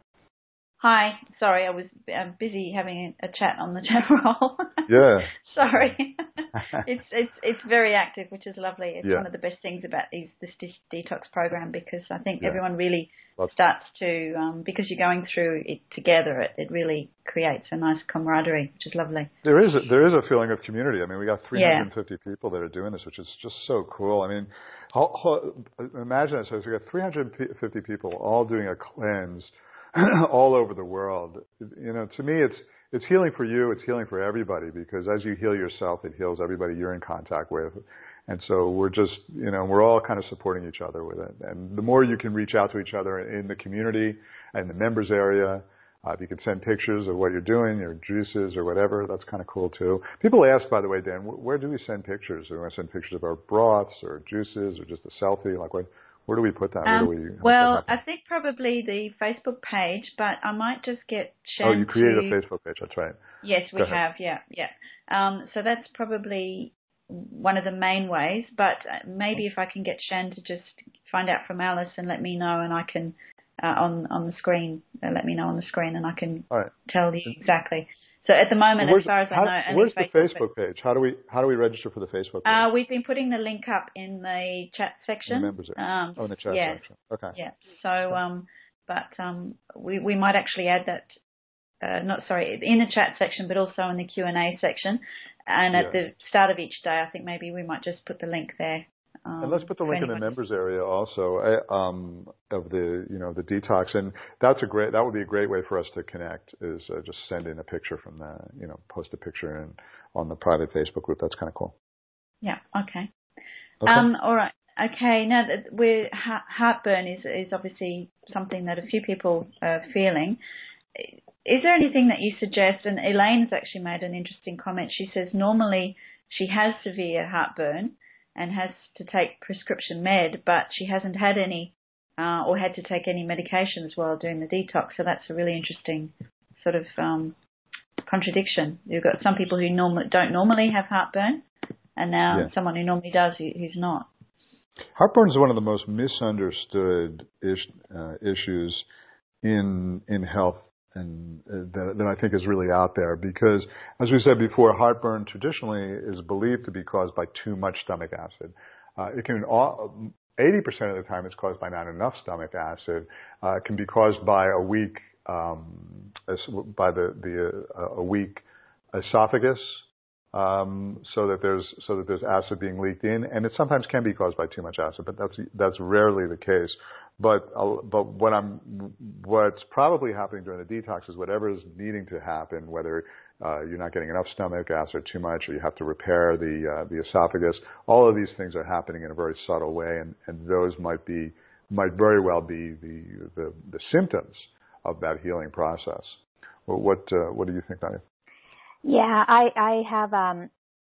Hi. Sorry, I was uh, busy having a chat on the chat roll. Yeah. Sorry. it's it's it's very active, which is lovely. It's yeah. one of the best things about these, this detox program, because I think yeah. everyone really Love starts to, um, because you're going through it together, it, it really creates a nice camaraderie, which is lovely. There is a, there is a feeling of community. I mean, we got three hundred fifty yeah. people that are doing this, which is just so cool. I mean, how, how, imagine it. So we got three hundred fifty people all doing a cleanse all over the world. You know, to me, it's it's healing for you. It's healing for everybody, because as you heal yourself, it heals everybody you're in contact with. And so we're just, you know, we're all kind of supporting each other with it. And the more you can reach out to each other in the community and the members area, uh, if you can send pictures of what you're doing, your juices or whatever, that's kind of cool too. People ask, by the way, Dan, where do we send pictures? Do we want to send pictures of our broths or juices or just a selfie? Like what? Where do we put that? Um, Where do we, well, I think probably the Facebook page, but I might just get Shan. Oh, you created to... a Facebook page. That's right. Yes, we have. Yeah, yeah. Um, so that's probably one of the main ways. But maybe if I can get Shan to just find out from Alice and let me know, and I can uh, on on the screen, uh, let me know on the screen, and I can All right. tell you exactly. So at the moment, well, as far as I how, know, and where's the Facebook, Facebook page? How do we how do we register for the Facebook page? Uh, we've been putting the link up in the chat section. In the members area. Um, oh, in the chat yeah. section. Okay. Yeah. So, um, but um, we we might actually add that. Uh, not sorry, in the chat section, but also in the Q and A section. And at yeah. the start of each day, I think maybe we might just put the link there. Um, and let's put the link in the members area also um, of the you know the detox, and that's a great that would be a great way for us to connect. Is uh, just send in a picture from the you know post a picture in on the private Facebook group. That's kind of cool. Yeah. Okay. okay. Um. All right. Okay. Now that we're heartburn is is obviously something that a few people are feeling. Is there anything that you suggest? And Elaine's actually made an interesting comment. She says normally she has severe heartburn and has to take prescription med, but she hasn't had any uh, or had to take any medications while doing the detox. So that's a really interesting sort of um, contradiction. You've got some people who norm- don't normally have heartburn, and now yeah. someone who normally does who, who's not. Heartburn is one of the most misunderstood ish, uh, issues in in health. And that, that I think is really out there, because, as we said before, heartburn traditionally is believed to be caused by too much stomach acid. Uh, it can eighty percent of the time it's caused by not enough stomach acid. Uh, it can be caused by a weak um, by the the uh, a weak esophagus, um, so that there's so that there's acid being leaked in, and it sometimes can be caused by too much acid, but that's that's rarely the case. But uh, but what I'm what's probably happening during the detox is whatever is needing to happen, whether uh, you're not getting enough stomach acid or too much, or you have to repair the uh, the esophagus. All of these things are happening in a very subtle way, and, and those might be might very well be the the, the symptoms of that healing process. Well, what uh, what do you think, Nadia? Yeah, I I have um.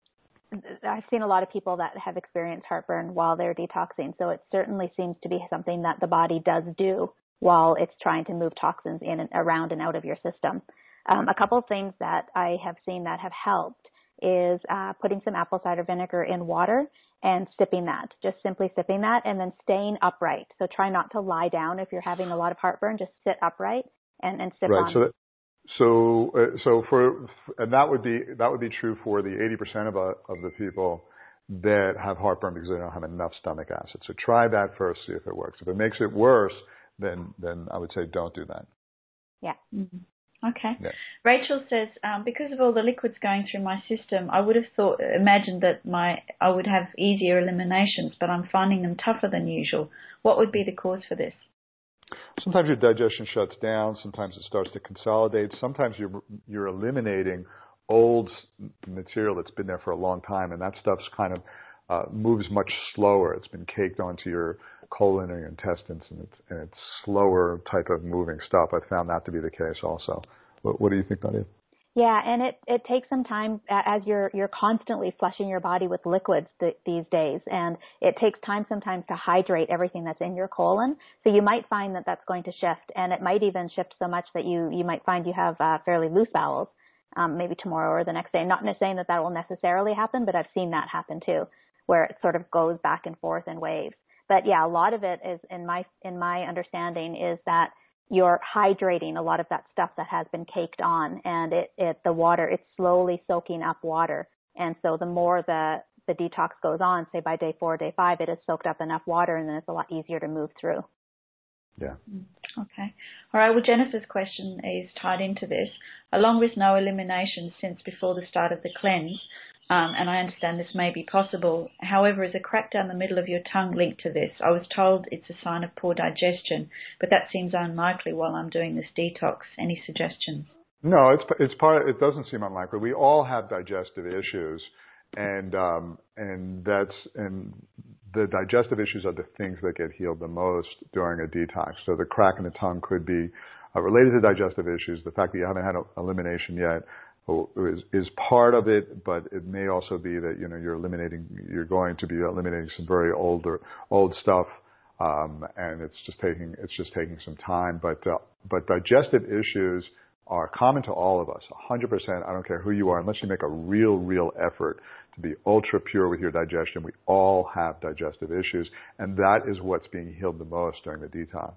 I've seen a lot of people that have experienced heartburn while they're detoxing, so it certainly seems to be something that the body does do while it's trying to move toxins in and around and out of your system. Um, a couple of things that I have seen that have helped is uh, putting some apple cider vinegar in water and sipping that, just simply sipping that, and then staying upright. So try not to lie down if you're having a lot of heartburn. Just sit upright and, and sip right, on. So that- So, uh, so for, and that would be, that would be true for the eighty percent of, uh, of the people that have heartburn because they don't have enough stomach acid. So try that first, see if it works. If it makes it worse, then, then I would say don't do that. Yeah. Mm-hmm. Okay. Yeah. Rachel says, um, because of all the liquids going through my system, I would have thought, imagined that my, I would have easier eliminations, but I'm finding them tougher than usual. What would be the cause for this? Sometimes your digestion shuts down. Sometimes it starts to consolidate. Sometimes you're you're eliminating old material that's been there for a long time, and that stuff's kind of uh, moves much slower. It's been caked onto your colon or your intestines, and it's, and it's slower type of moving stuff. I found that to be the case also. What, what do you think, Nadia? Yeah, and it, it takes some time as you're you're constantly flushing your body with liquids th- these days, and it takes time sometimes to hydrate everything that's in your colon. So you might find that that's going to shift, and it might even shift so much that you, you might find you have uh, fairly loose bowels, um, maybe tomorrow or the next day. Not saying that that will necessarily happen, but I've seen that happen too, where it sort of goes back and forth in waves. But yeah, a lot of it is, in my in my understanding, is that you're hydrating a lot of that stuff that has been caked on, and it, it the water, it's slowly soaking up water. And so the more the, the detox goes on, say by day four, day five, it has soaked up enough water, and then it's a lot easier to move through. Yeah. Okay. All right. Well, Jennifer's question is tied into this. Along with no elimination since before the start of the cleanse, Um, and I understand this may be possible. However, is a crack down the middle of your tongue linked to this? I was told it's a sign of poor digestion, but that seems unlikely while I'm doing this detox. Any suggestions? No, it's it's part. It doesn't seem unlikely. We all have digestive issues, and um, and that's and the digestive issues are the things that get healed the most during a detox. So the crack in the tongue could be uh, related to digestive issues. The fact that you haven't had a, elimination yet is, is part of it, but it may also be that, you know, you're eliminating, you're going to be eliminating some very older, old stuff, um, and it's just taking, it's just taking some time. But, uh, but digestive issues are common to all of us, one hundred percent. I don't care who you are, unless you make a real, real effort to be ultra pure with your digestion. We all have digestive issues, and that is what's being healed the most during the detox.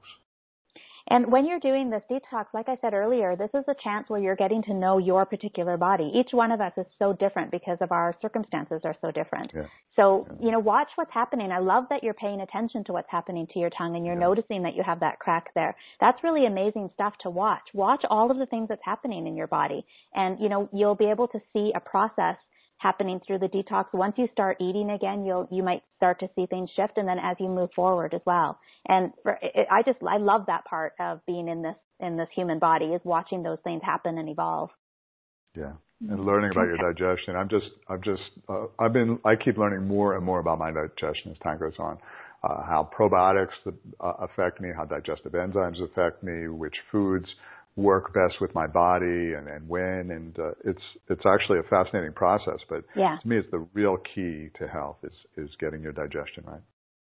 And when you're doing this detox, like I said earlier, this is a chance where you're getting to know your particular body. Each one of us is so different because of our circumstances are so different. Yeah. So, yeah. you know, watch what's happening. I love that you're paying attention to what's happening to your tongue and you're yeah. noticing that you have that crack there. That's really amazing stuff to watch. Watch all of the things that's happening in your body. And, you know, you'll be able to see a process happening through the detox. Once you start eating again, you'll, you might start to see things shift, and then as you move forward as well. And for, it, I just, I love that part of being in this, in this human body, is watching those things happen and evolve. Yeah. And learning about your digestion. I'm just, I've just, uh, I've been, I keep learning more and more about my digestion as time goes on. Uh, how probiotics uh, affect me, how digestive enzymes affect me, which foods work best with my body, and, and when, and uh, it's it's actually a fascinating process. But yeah. to me, it's the real key to health is is getting your digestion right.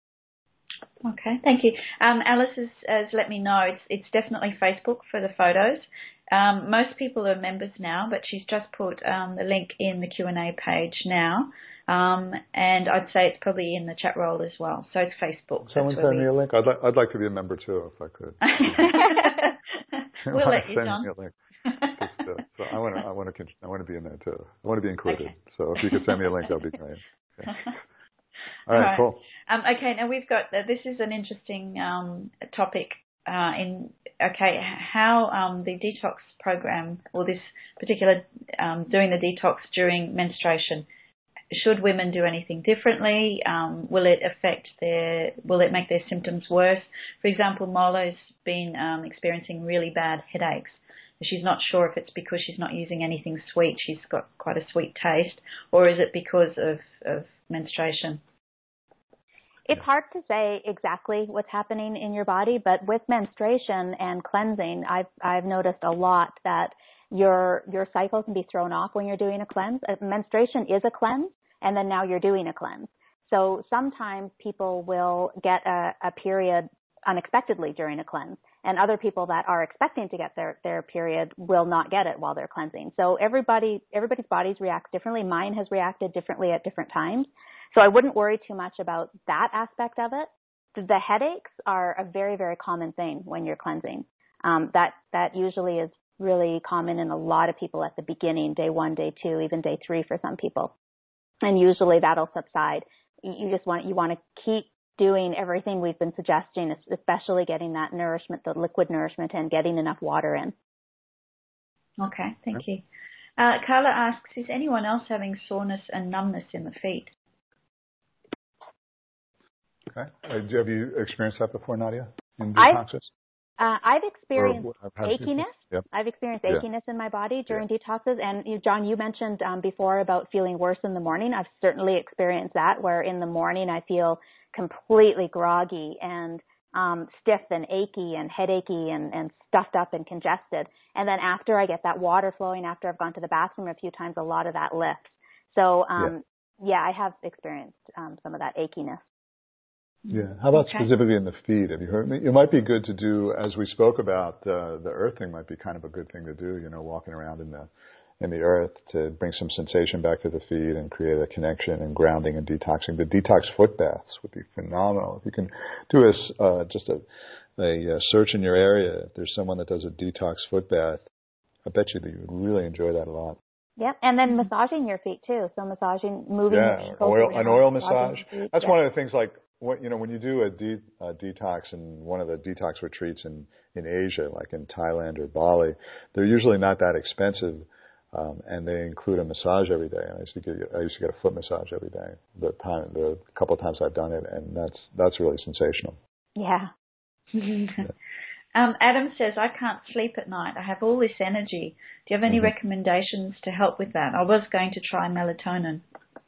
Okay, thank you. Um, Alice has, has let me know it's it's definitely Facebook for the photos. Um, most people are members now, but she's just put um, the link in the Q and A page now. Um, and I'd say it's probably in the chat roll as well. So it's Facebook. Someone send we... me a link. I'd like I'd like to be a member too, if I could. We'll let you, send John. Me a link. Just, uh, so I want to I want to I want to be in there too. I want to be included. Okay. So if you could send me a link, that'd be great. Okay. All right, All right, cool. Um, okay, now we've got uh, this is an interesting um, topic. Uh, in okay, how um, the detox program, or this particular um, doing the detox during menstruation. Should women do anything differently? Um, will it affect their, will it make their symptoms worse? For example, Molo's been um, experiencing really bad headaches. She's not sure if it's because she's not using anything sweet. She's got quite a sweet taste, or is it because of, of menstruation? It's hard to say exactly what's happening in your body, but with menstruation and cleansing, I've, I've noticed a lot that your your cycle can be thrown off when you're doing a cleanse. Uh, menstruation is a cleanse, and then now you're doing a cleanse. So sometimes people will get a, a period unexpectedly during a cleanse, and other people that are expecting to get their, their period will not get it while they're cleansing. So everybody everybody's bodies react differently. Mine has reacted differently at different times. So I wouldn't worry too much about that aspect of it. The headaches are a very, very common thing when you're cleansing. Um, that that usually is really common in a lot of people at the beginning, day one, day two, even day three for some people. And usually that'll subside. You just want, you want to keep doing everything we've been suggesting, especially getting that nourishment, the liquid nourishment, and getting enough water in. Okay, thank you. Uh, Carla asks, is anyone else having soreness and numbness in the feet? Okay. Uh, have you experienced that before, Nadia, in detoxes? Uh, I've experienced or, achiness. Yep. I've experienced yeah. achiness in my body during yeah. detoxes. And you, John, you mentioned um, before about feeling worse in the morning. I've certainly experienced that, where in the morning I feel completely groggy and um, stiff and achy and headachy and, and stuffed up and congested. And then after I get that water flowing, after I've gone to the bathroom a few times, a lot of that lifts. So, um, yeah. yeah, I have experienced um, some of that achiness. Yeah. How about okay. specifically in the feet? Have you heard me? It might be good to do, as we spoke about, uh, the earthing might be kind of a good thing to do, you know, walking around in the in the earth to bring some sensation back to the feet and create a connection and grounding and detoxing. The detox foot baths would be phenomenal. If you can do a, uh, just a, a search in your area, if there's someone that does a detox foot bath, I bet you that you would really enjoy that a lot. Yep, and then massaging your feet too. So massaging, moving. Yeah, your oil, an oil massage. That's yeah. one of the things. Like, what, you know, when you do a, de- a detox in one of the detox retreats in in Asia, like in Thailand or Bali, they're usually not that expensive, um, and they include a massage every day. I used to get I used to get a foot massage every day. The time, the couple of times I've done it, and that's that's really sensational. Yeah. yeah. Um, Adam says, I can't sleep at night. I have all this energy. Do you have any mm-hmm. recommendations to help with that? I was going to try melatonin.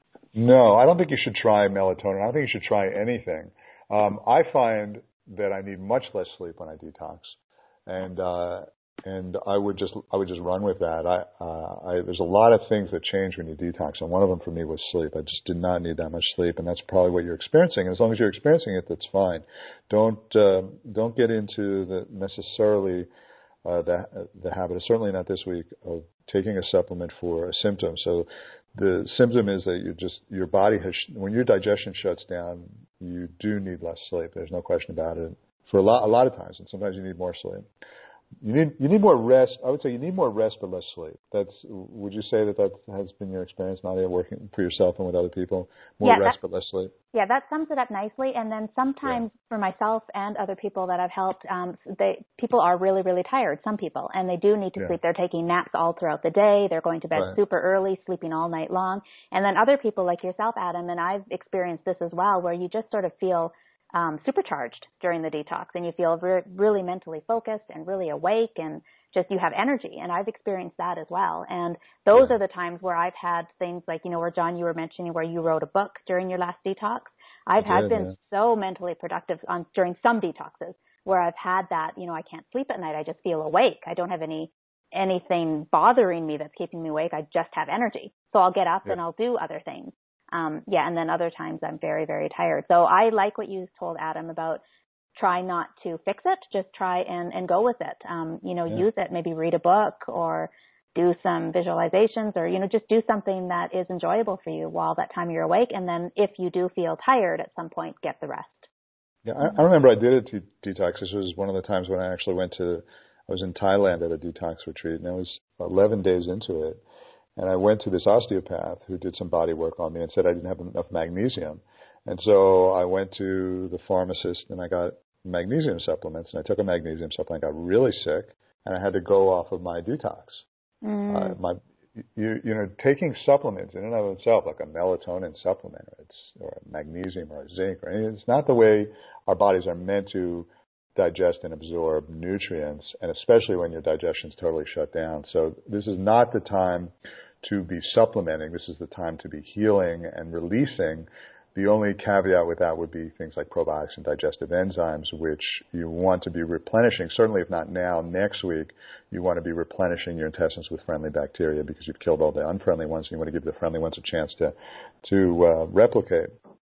No, I don't think you should try melatonin. I don't think you should try anything. Um, I find that I need much less sleep when I detox, and uh, and I would just I would just run with that. I, uh, I there's a lot of things that change when you detox, and one of them for me was sleep. I just did not need that much sleep, and that's probably what you're experiencing. And as long as you're experiencing it, that's fine. Don't uh, don't get into the necessarily uh, the the habit, certainly not this week, of taking a supplement for a symptom. So the symptom is that you just your body has when your digestion shuts down, you do need less sleep. There's no question about it. For a lot a lot of times, and sometimes you need more sleep. You need you need more rest. I would say you need more rest but less sleep. That's. Would you say that that has been your experience, Nadia, working for yourself and with other people? More yeah, rest that, but less sleep. Yeah, that sums it up nicely. And then sometimes yeah. for myself and other people that I've helped, um, they people are really really tired. Some people, and they do need to yeah. sleep. They're taking naps all throughout the day. They're going to bed right. super early, sleeping all night long. And then other people like yourself, Adam, and I've experienced this as well, where you just sort of feel Um, supercharged during the detox, and you feel re- really mentally focused and really awake, and just you have energy. And I've experienced that as well. And those yeah. are the times where I've had things like, you know, where John, you were mentioning where you wrote a book during your last detox. I've I had did, been yeah. so mentally productive on during some detoxes where I've had that, you know, I can't sleep at night. I just feel awake. I don't have any anything bothering me that's keeping me awake. I just have energy. So I'll get up yeah. and I'll do other things. Um, yeah, and then other times I'm very, very tired. So I like what you told Adam about try not to fix it, just try and, and go with it. Um, you know, yeah. use it, maybe read a book or do some visualizations or, you know, just do something that is enjoyable for you while that time you're awake. And then if you do feel tired at some point, get the rest. Yeah, I, I remember I did a de- detox. This was one of the times when I actually went to, I was in Thailand at a detox retreat, and I was eleven days into it. And I went to this osteopath who did some body work on me and said I didn't have enough magnesium. And so I went to the pharmacist and I got magnesium supplements. And I took a magnesium supplement. I got really sick, and I had to go off of my detox. Mm. Uh, my, you, you know, taking supplements in and of itself, like a melatonin supplement, or, it's, or a magnesium or a zinc, or anything, it's not the way our bodies are meant to digest and absorb nutrients, and especially when your digestion's totally shut down. So this is not the time to be supplementing. This is the time to be healing and releasing. The only caveat with that would be things like probiotics and digestive enzymes, which you want to be replenishing. Certainly, if not now, next week, you want to be replenishing your intestines with friendly bacteria because you've killed all the unfriendly ones, and you want to give the friendly ones a chance to to uh, replicate.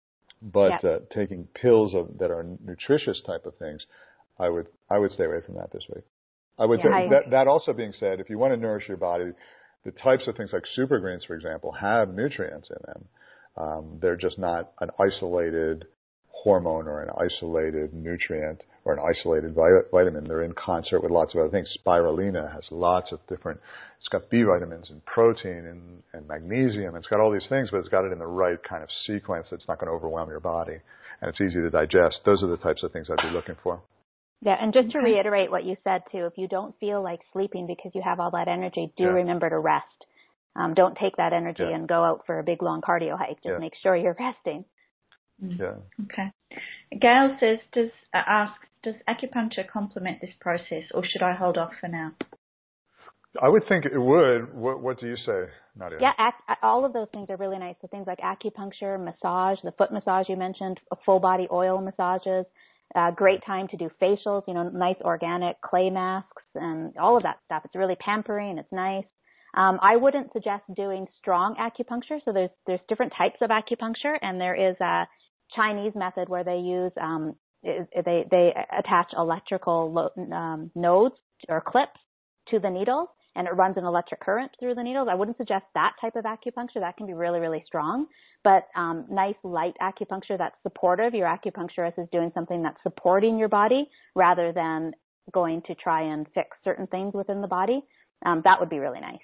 But yeah. uh, taking pills of, that are nutritious type of things, I would I would stay away from that this week. I would yeah, th- that, that also being said, if you want to nourish your body, the types of things like super greens, for example, have nutrients in them. Um, they're just not an isolated hormone or an isolated nutrient or an isolated vi- vitamin. They're in concert with lots of other things. Spirulina has lots of different, it's got B vitamins and protein and, and magnesium. It's got all these things, but it's got it in the right kind of sequence that's not going to overwhelm your body. And it's easy to digest. Those are the types of things I'd be looking for. Yeah, and just to reiterate what you said, too, if you don't feel like sleeping because you have all that energy, do yeah. remember to rest. Um, don't take that energy yeah. and go out for a big, long cardio hike. Just yeah. make sure you're resting. Yeah. Okay. Gail says, does uh, asks, does acupuncture complement this process, or should I hold off for now? I would think it would. What, what do you say, Nadia? Yeah, ac- all of those things are really nice. So things like acupuncture, massage, the foot massage you mentioned, full body oil massages. Uh, great time to do facials, you know, nice organic clay masks and all of that stuff. It's really pampering. It's nice. Um, I wouldn't suggest doing strong acupuncture. So there's there's different types of acupuncture, and there is a Chinese method where they use um, they they attach electrical lo- um, nodes or clips to the needles, and it runs an electric current through the needles. I wouldn't suggest that type of acupuncture. That can be really, really strong. But um, nice light acupuncture that's supportive. Your acupuncturist is doing something that's supporting your body rather than going to try and fix certain things within the body. Um, that would be really nice.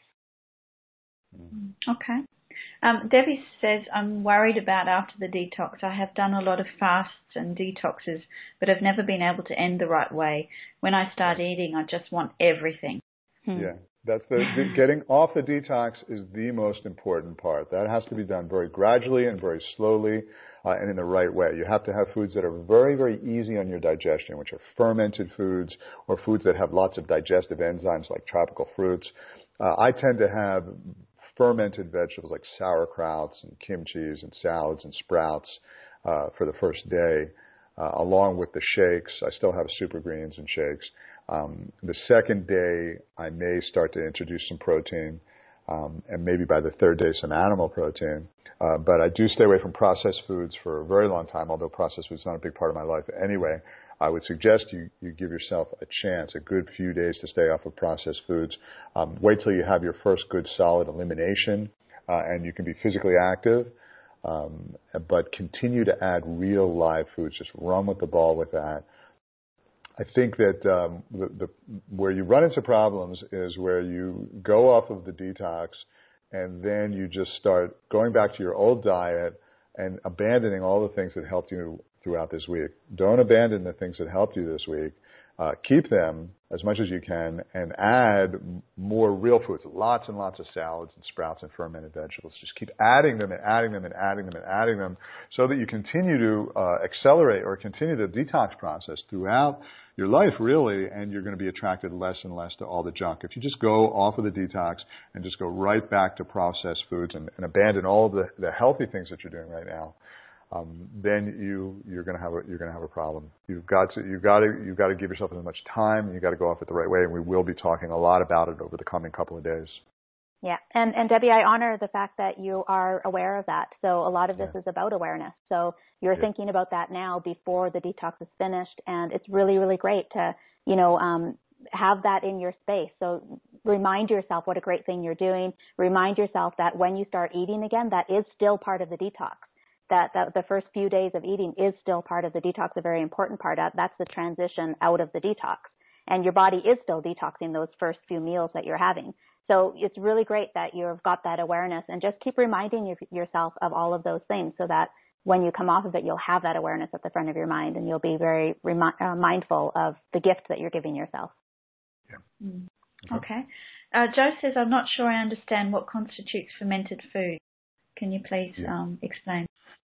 Okay. Um, Debbie says, I'm worried about after the detox. I have done a lot of fasts and detoxes, but have never been able to end the right way. When I start eating, I just want everything. Hmm. Yeah, that's the, the getting off the detox is the most important part. That has to be done very gradually and very slowly uh, and in the right way. You have to have foods that are very, very easy on your digestion, which are fermented foods or foods that have lots of digestive enzymes like tropical fruits. Uh, I tend to have fermented vegetables like sauerkrauts and kimchis and salads and sprouts uh, for the first day, uh, along with the shakes. I still have super greens and shakes. Um, the second day, I may start to introduce some protein, um, and maybe by the third day, some animal protein. Uh, but I do stay away from processed foods for a very long time, although processed food is not a big part of my life anyway. I would suggest you, you give yourself a chance, a good few days to stay off of processed foods. Um, wait till you have your first good solid elimination, uh, and you can be physically active, um, but continue to add real live foods. Just run with the ball with that. I think that um, the, the, where you run into problems is where you go off of the detox and then you just start going back to your old diet and abandoning all the things that helped you throughout this week. Don't abandon the things that helped you this week. Uh, keep them as much as you can and add more real foods, lots and lots of salads and sprouts and fermented vegetables. Just keep adding them and adding them and adding them and adding them so that you continue to uh, accelerate or continue the detox process throughout your life, really, and you're going to be attracted less and less to all the junk. If you just go off of the detox and just go right back to processed foods and, and abandon all the, the healthy things that you're doing right now, Um, then you you're going to have a you're going to have a problem. You've got to you've got to you've got to give yourself as much time. You've got to go off it the right way, and we will be talking a lot about it over the coming couple of days. Yeah, and and Debbie, I honor the fact that you are aware of that. So a lot of this yeah. is about awareness. So you're yeah. thinking about that now before the detox is finished, and it's really really great to you know um, have that in your space. So remind yourself what a great thing you're doing. Remind yourself that when you start eating again, that is still part of the detox. That, that the first few days of eating is still part of the detox, a very important part. That's the transition out of the detox. And your body is still detoxing those first few meals that you're having. So it's really great that you've got that awareness, and just keep reminding your, yourself of all of those things so that when you come off of it, you'll have that awareness at the front of your mind, and you'll be very remi- uh, mindful of the gift that you're giving yourself. Yeah. Mm. Okay. Uh, Joe says, I'm not sure I understand what constitutes fermented food. Can you please yeah. um, explain?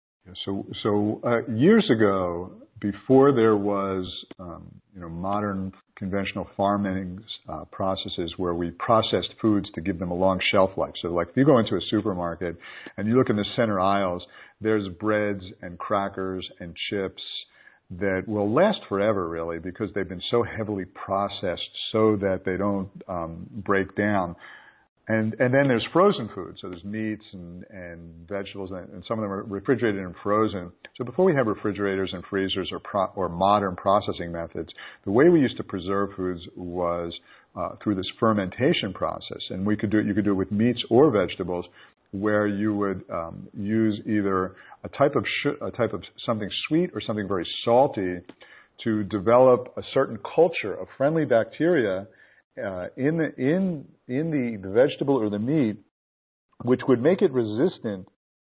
So, so uh, years ago, before there was, um, you know, modern conventional farming uh, processes where we processed foods to give them a long shelf life. So, like if you go into a supermarket and you look in the center aisles, there's breads and crackers and chips that will last forever, really, because they've been so heavily processed so that they don't um, break down. And and then there's frozen food. So there's meats and, and vegetables, and, and some of them are refrigerated and frozen. So before we have refrigerators and freezers or pro, or modern processing methods, the way we used to preserve foods was uh, through this fermentation process. And we could do it, you could do it with meats or vegetables, where you would um, use either a type of sh- a type of something sweet or something very salty to develop a certain culture of friendly bacteria Uh, in the in in the, the vegetable or the meat, which would make it resistant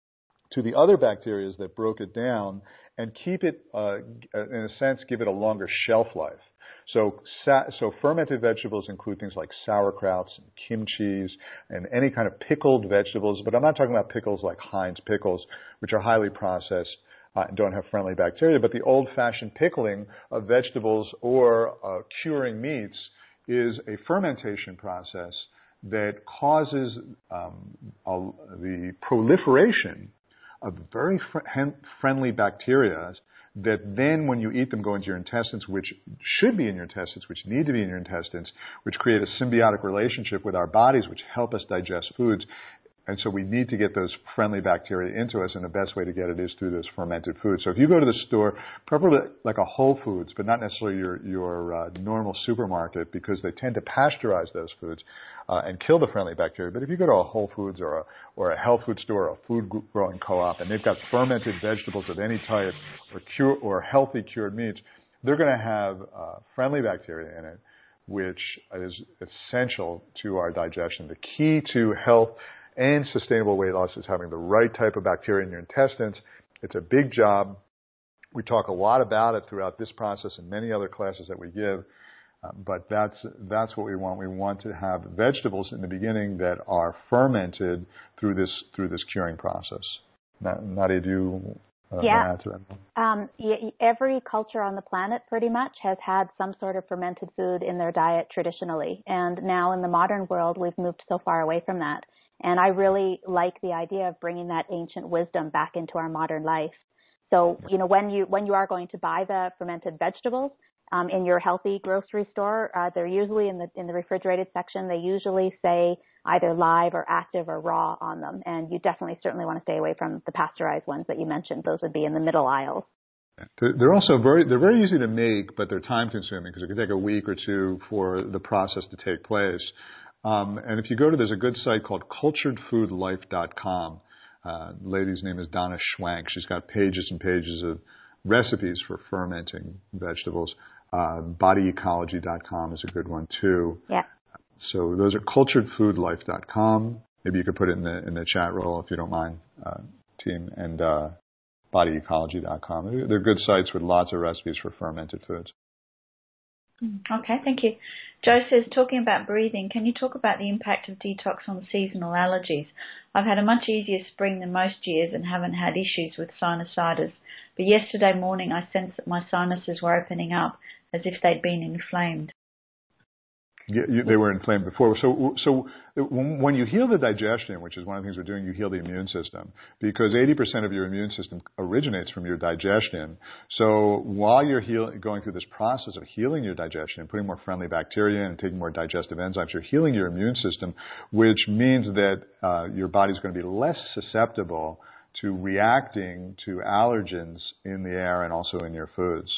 to the other bacteria that broke it down, and keep it, uh, in a sense, give it a longer shelf life. So, sa- so fermented vegetables include things like sauerkrauts and kimchis and any kind of pickled vegetables. But I'm not talking about pickles like Heinz pickles, which are highly processed uh, and don't have friendly bacteria. But the old-fashioned pickling of vegetables or uh, curing meats is a fermentation process that causes um, a, the proliferation of very fr- friendly bacteria that then when you eat them go into your intestines, which should be in your intestines, which need to be in your intestines, which create a symbiotic relationship with our bodies, which help us digest foods. And so we need to get those friendly bacteria into us, and the best way to get it is through those fermented foods. So if you go to the store, preferably like a Whole Foods, but not necessarily your, your uh, normal supermarket, because they tend to pasteurize those foods uh, and kill the friendly bacteria. But if you go to a Whole Foods or a, or a health food store or a food growing co-op, and they've got fermented vegetables of any type or, cure, or healthy cured meats, they're going to have uh, friendly bacteria in it, which is essential to our digestion. The key to health and sustainable weight loss is having the right type of bacteria in your intestines. It's a big job. We talk a lot about it throughout this process and many other classes that we give, uh, but that's that's what we want. We want to have vegetables in the beginning that are fermented through this through this curing process. Nadia, do you uh, yeah. want to add to that? Um, every culture on the planet pretty much has had some sort of fermented food in their diet traditionally, and now in the modern world we've moved so far away from that. And I really like the idea of bringing that ancient wisdom back into our modern life. So, you know, when you when you are going to buy the fermented vegetables um, in your healthy grocery store, uh, they're usually in the in the refrigerated section. They usually say either live or active or raw on them. And you definitely certainly want to stay away from the pasteurized ones that you mentioned. Those would be in the middle aisles. They're also very they're very easy to make, but they're time consuming because it can take a week or two for the process to take place. Um, and if you go to, there's a good site called cultured food life dot com. Uh, the lady's name is Donna Schwank. She's got pages and pages of recipes for fermenting vegetables. Uh, body ecology dot com is a good one too. Yeah. So those are cultured food life dot com. Maybe you could put it in the in the chat roll if you don't mind, uh, team. And uh, body ecology dot com. They're, they're good sites with lots of recipes for fermented foods. Okay, thank you. Joe says, talking about breathing, can you talk about the impact of detox on seasonal allergies? I've had a much easier spring than most years and haven't had issues with sinusitis. But yesterday morning I sensed that my sinuses were opening up as if they'd been inflamed. Yeah, you, they were inflamed before. So, so when you heal the digestion, which is one of the things we're doing, you heal the immune system because eighty percent of your immune system originates from your digestion. So while you're heal, going through this process of healing your digestion and putting more friendly bacteria in and taking more digestive enzymes, you're healing your immune system, which means that uh, your body's going to be less susceptible to reacting to allergens in the air and also in your foods.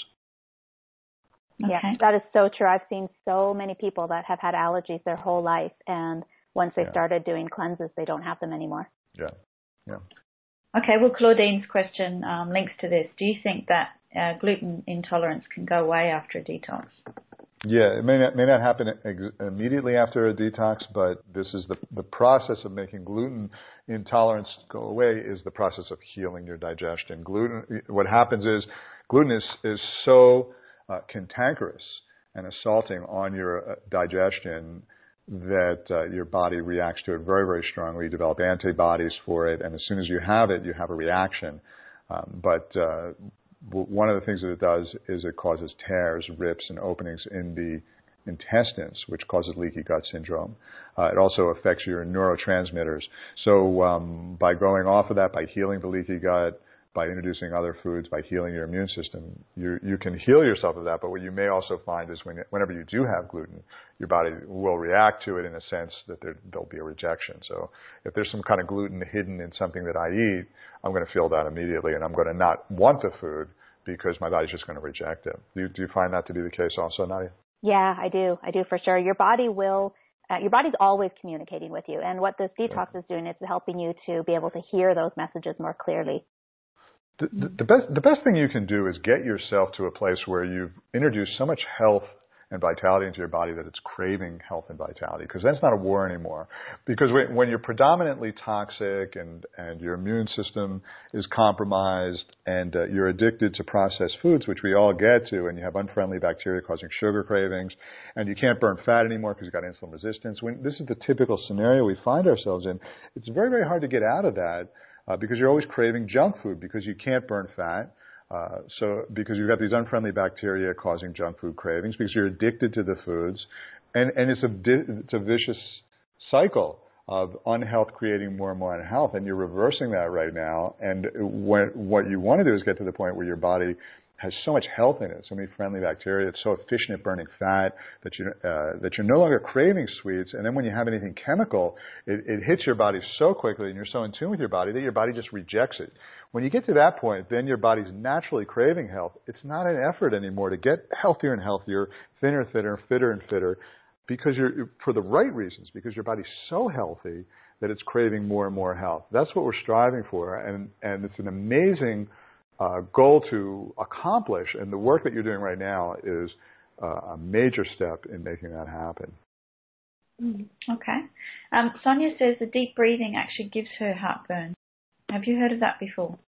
Okay. Yeah, that is so true. I've seen so many people that have had allergies their whole life, and once they yeah. started doing cleanses, they don't have them anymore. Yeah, yeah. Okay, well, Claudine's question um, links to this. Do you think that uh, gluten intolerance can go away after a detox? Yeah, it may not, may not happen ex- immediately after a detox, but this is the, the process of making gluten intolerance go away is the process of healing your digestion. Gluten, what happens is gluten is, is so Uh, cantankerous and assaulting on your uh, digestion that uh, your body reacts to it very, very strongly. You develop antibodies for it, and as soon as you have it, you have a reaction. Um, but uh, w- one of the things that it does is it causes tears, rips, and openings in the intestines, which causes leaky gut syndrome. Uh, it also affects your neurotransmitters. So um, by going off of that, by healing the leaky gut, by introducing other foods, by healing your immune system, you you can heal yourself of that. But what you may also find is when, whenever you do have gluten, your body will react to it in a sense that there, there'll be a rejection. So if there's some kind of gluten hidden in something that I eat, I'm going to feel that immediately, and I'm going to not want the food because my body's just going to reject it. Do you, do you find that to be the case also, Nadia? Yeah, I do. I do for sure. Your body will Uh, your body's always communicating with you, and what this detox is doing is helping you to be able to hear those messages more clearly. The, the, the best the best thing you can do is get yourself to a place where you've introduced so much health and vitality into your body that it's craving health and vitality, because that's not a war anymore. Because when, when you're predominantly toxic and, and your immune system is compromised and uh, you're addicted to processed foods, which we all get to, and you have unfriendly bacteria causing sugar cravings, and you can't burn fat anymore because you've got insulin resistance, when this is the typical scenario we find ourselves in, it's very, very hard to get out of that. Uh, because you're always craving junk food because you can't burn fat. Uh, so because you've got these unfriendly bacteria causing junk food cravings, because you're addicted to the foods, and and it's a it's a vicious cycle of unhealth creating more and more unhealth, and you're reversing that right now. And what, what you want to do is get to the point where your body has so much health in it, so many friendly bacteria, it's so efficient at burning fat that, you, uh, that you're no longer craving sweets. And then when you have anything chemical, it, it hits your body so quickly and you're so in tune with your body that your body just rejects it. When you get to that point, then your body's naturally craving health. It's not an effort anymore to get healthier and healthier, thinner and thinner, fitter and fitter, because you're, for the right reasons, because your body's so healthy that it's craving more and more health. That's what we're striving for, and, and it's an amazing uh, goal to accomplish, and the work that you're doing right now is uh, a major step in making that happen. Okay. Um, Sonia says the deep breathing actually gives her heartburn. Have you heard of that before?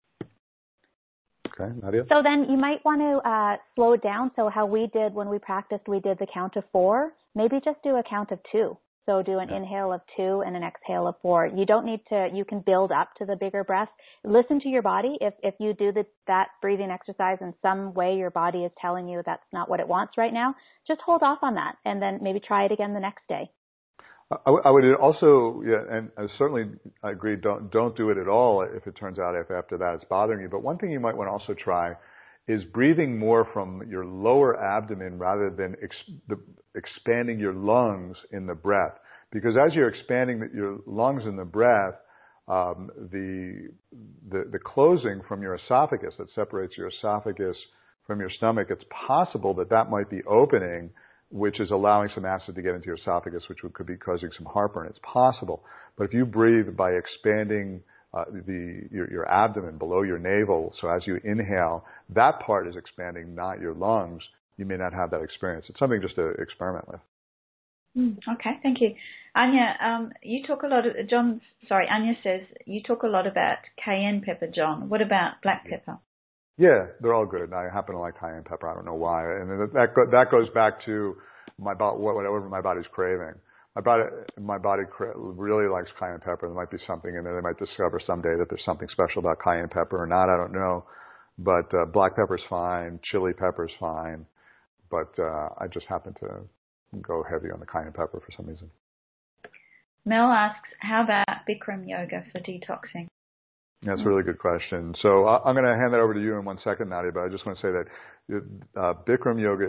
Okay, Nadia? So then you might want to uh, slow it down. So how we did when we practiced, we did the count of four. Maybe just do a count of two. So do an inhale of two and an exhale of four. You don't need to, you can build up to the bigger breath. Listen to your body. If if you do the, that breathing exercise in some way your body is telling you that's not what it wants right now, just hold off on that and then maybe try it again the next day. I, I would also, yeah, and I certainly I agree, don't, don't do it at all if it turns out if after that it's bothering you. But one thing you might want to also try is breathing more from your lower abdomen rather than ex, the, expanding your lungs in the breath. Because as you're expanding the, your lungs in the breath, um, the, the the closing from your esophagus that separates your esophagus from your stomach, it's possible that that might be opening, which is allowing some acid to get into your esophagus, which could be causing some heartburn. It's possible. But if you breathe by expanding Uh, the your, your abdomen below your navel, so as you inhale, that part is expanding, not your lungs. You may not have that experience. It's something just to experiment with. Mm, okay, thank you, Anya. Um, you talk a lot of John. Sorry, Anya says you talk a lot about cayenne pepper, John. What about black pepper? Yeah, they're all good. I happen to like cayenne pepper. I don't know why, and that that goes back to my whatever my body's craving. My body, my body really likes cayenne pepper. There might be something in there. They might discover someday that there's something special about cayenne pepper or not. I don't know. But uh, black pepper's fine. Chili pepper's fine. But uh, I just happen to go heavy on the cayenne pepper for some reason. Mel asks, how about Bikram yoga for detoxing? That's a really good question. So I'm going to hand that over to you in one second, Nadia, but I just want to say that uh, Bikram yoga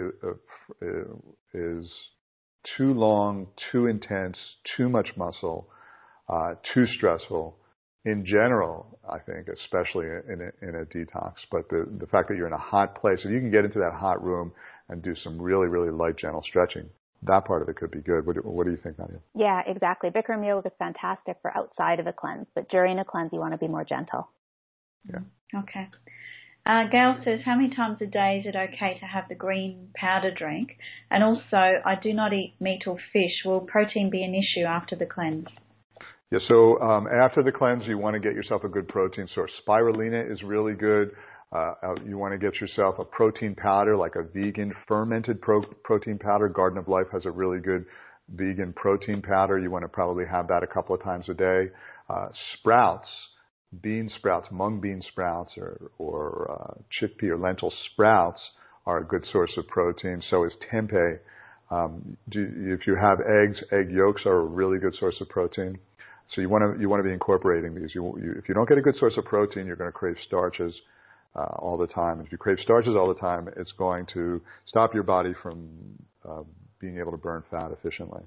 is too long, too intense, too much muscle, uh, too stressful in general, I think, especially in a, in a detox. But the, the fact that you're in a hot place, if you can get into that hot room and do some really, really light, gentle stretching, that part of it could be good. What do, what do you think, Nadia? Yeah, exactly. Bikram yoga is fantastic for outside of a cleanse, but during a cleanse, you want to be more gentle. Yeah. Okay. Uh, Gail says, how many times a day is it okay to have the green powder drink? And also, I do not eat meat or fish. Will protein be an issue after the cleanse? Yeah, so um, after the cleanse, you want to get yourself a good protein source. Spirulina is really good. Uh, you want to get yourself a protein powder, like a vegan fermented pro- protein powder. Garden of Life has a really good vegan protein powder. You want to probably have that a couple of times a day. Uh, sprouts. Bean sprouts, mung bean sprouts, or, or uh, chickpea or lentil sprouts are a good source of protein. So is tempeh. Um, do, if you have eggs, egg yolks are a really good source of protein. So you want to you want to be incorporating these. You, you, if you don't get a good source of protein, you're going to crave starches uh, all the time. If you crave starches all the time, it's going to stop your body from uh, being able to burn fat efficiently.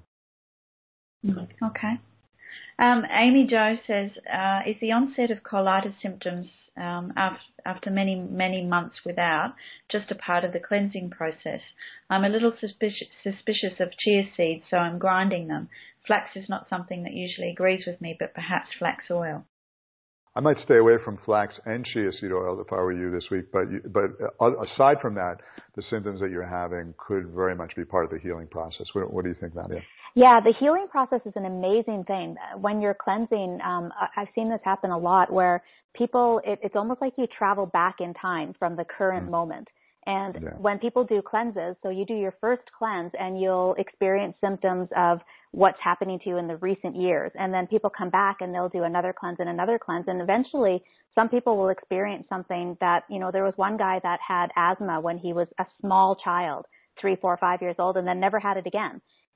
Okay. Um, Amy Jo says, uh, is the onset of colitis symptoms um, after, after many, many months without just a part of the cleansing process? I'm a little suspicious, suspicious of chia seeds, so I'm grinding them. Flax is not something that usually agrees with me, but perhaps flax oil. I might stay away from flax and chia seed oil if I were you this week, but you, but aside from that, the symptoms that you're having could very much be part of the healing process. What, what do you think, Nadia? Yeah, the healing process is an amazing thing. When you're cleansing, um, I've seen this happen a lot where people, it, it's almost like you travel back in time from the current mm. moment. And yeah. when people do cleanses, so you do your first cleanse and you'll experience symptoms of what's happening to you in the recent years. And then people come back and they'll do another cleanse and another cleanse. And eventually some people will experience something that, you know, there was one guy that had asthma when he was a small child, three, four, five years old, and then never had it again.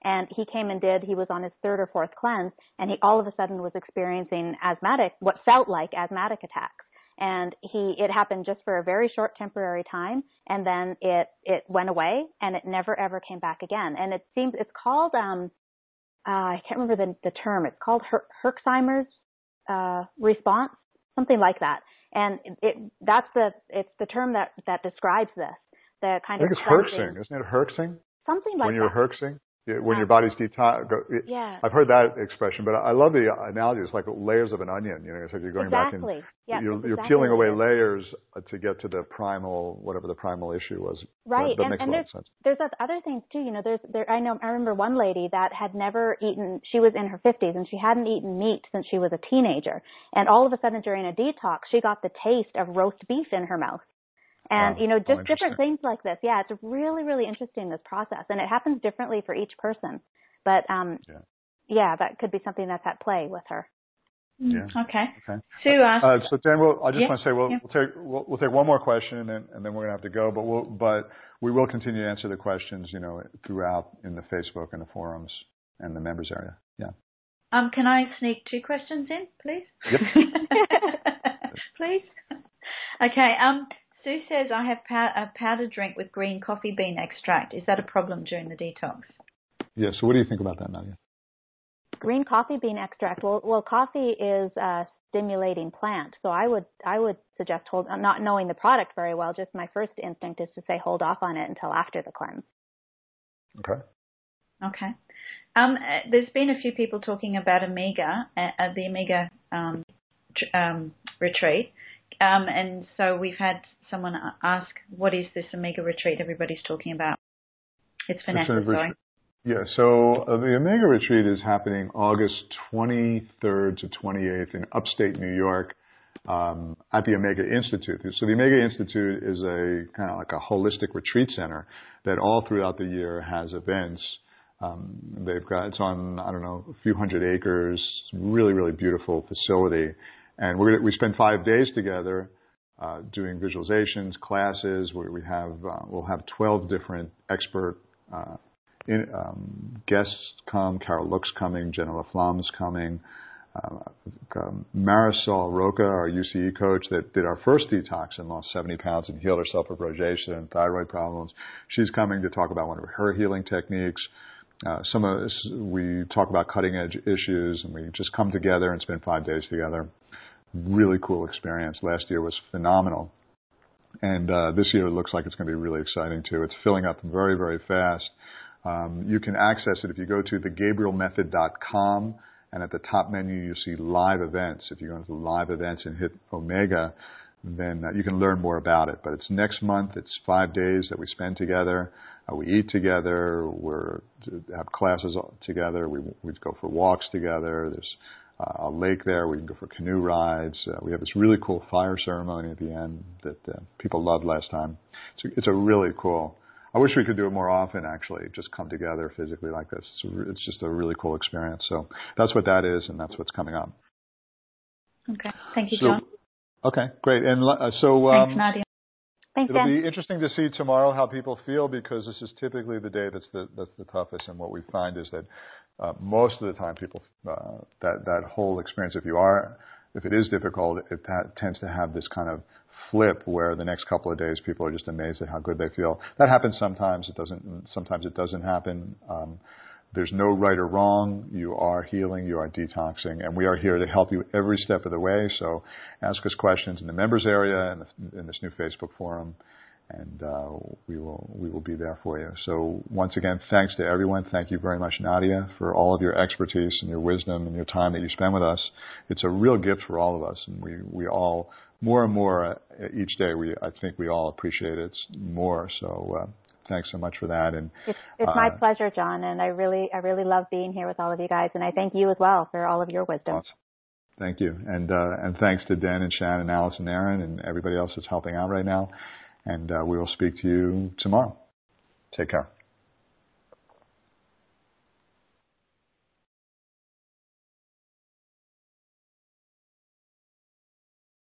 And he came and did, he was on his third or fourth cleanse, and he all of a sudden was experiencing asthmatic, what felt like asthmatic attacks. And he, it happened just for a very short temporary time, and then it, it went away, and it never ever came back again. And it seems, it's called, um, uh, I can't remember the, the term, it's called Her- Herxheimer's, uh, response, something like that. And it, it, that's the, it's the term that, that describes this, the kind I of think it's herxing, isn't it herxing? Something like when you're that. herxing, when um, your body's detox. Yeah. I've heard that expression, but I love the analogy. It's like layers of an onion. You know, it's like you're going exactly. back and yeah, you're, exactly you're peeling away layers to get to the primal, whatever the primal issue was. Right, That, that and, makes and a lot there's, of sense. there's other things too. You know, there's there. I know. I remember one lady that had never eaten. She was in her fifties and she hadn't eaten meat since she was a teenager. And all of a sudden, during a detox, she got the taste of roast beef in her mouth. And, wow. you know, just oh, different things like this. Yeah, it's really, really interesting, this process. And it happens differently for each person. But, um, yeah. yeah, that could be something that's at play with her. Yeah. Okay. Okay. Sue asked. Uh, so Dan, we'll, I just yeah. want to say we'll, yeah. we'll take we'll, we'll take one more question and then, and then we're going to have to go. But we'll but we will continue to answer the questions, you know, throughout in the Facebook and the forums and the members area. Yeah. Um, can I sneak two questions in, please? Yep. Please. Okay. Um. Sue says, I have pow- a powdered drink with green coffee bean extract. Is that a problem during the detox? Yeah, so what do you think about that, Nadia? Green coffee bean extract. Well, well, coffee is a stimulating plant. So I would I would suggest, hold, not knowing the product very well, just my first instinct is to say hold off on it until after the cleanse. Okay. Okay. Um, there's been a few people talking about Omega, uh, the Omega um, tr- um, retreat. Um, and so we've had someone ask, what is this Omega retreat everybody's talking about? It's Vanessa, sorry. Yeah, so uh, the Omega retreat is happening August twenty-third to twenty-eighth in upstate New York um, at the Omega Institute. So the Omega Institute is a kind of like a holistic retreat center that all throughout the year has events. Um, they've got, it's on, I don't know, a few hundred acres, really, really beautiful facility. And we're gonna, we spend five days together uh, doing visualizations, classes. Where we have uh, we'll have twelve different expert uh, in, um, guests come. Carol Look's coming. Jenna LaFlamme's coming. Uh, um, Marisol Roca, our U C E coach that did our first detox and lost seventy pounds and healed herself of rosacea and thyroid problems. She's coming to talk about one of her healing techniques. Uh, some of us, we talk about cutting edge issues, and we just come together and spend five days together. Really cool experience. Last year was phenomenal. And uh, this year it looks like it's going to be really exciting too. It's filling up very, very fast. Um, you can access it if you go to the gabriel method dot com, and at the top menu you see live events. If you go into live events and hit Omega, then uh, you can learn more about it. But it's next month. It's five days that we spend together. Uh, we eat together. We have classes together. We we go for walks together. There's Uh, a lake there. We can go for canoe rides. Uh, we have this really cool fire ceremony at the end that uh, people loved last time. So it's a really cool. I wish we could do it more often, actually, just come together physically like this. It's, a, it's just a really cool experience. So that's what that is, and that's what's coming up. Okay. Thank you, so, John. Okay, great. And uh, so um, Thanks, Nadia. Thanks, it'll Dan. be interesting to see tomorrow how people feel, because this is typically the day that's the, that's the toughest. And what we find is that Uh, most of the time, people uh, that that whole experience, if you are, if it is difficult, it ta- tends to have this kind of flip where the next couple of days people are just amazed at how good they feel. That happens sometimes. It doesn't. Sometimes it doesn't happen. Um, there's no right or wrong. You are healing. You are detoxing, and we are here to help you every step of the way. So, ask us questions in the members area and in this new Facebook forum. And uh, we will we will be there for you. So once again, thanks to everyone. Thank you very much, Nadia, for all of your expertise and your wisdom and your time that you spend with us. It's a real gift for all of us, and we, we all more and more uh, each day. We I think we all appreciate it more. So uh, thanks so much for that. And it's, it's uh, my pleasure, John. And I really I really love being here with all of you guys. And I thank you as well for all of your wisdom. Awesome. Thank you, and uh, and thanks to Dan and Shannon and Alice and Aaron and everybody else that's helping out right now. And uh, we will speak to you tomorrow. Take care.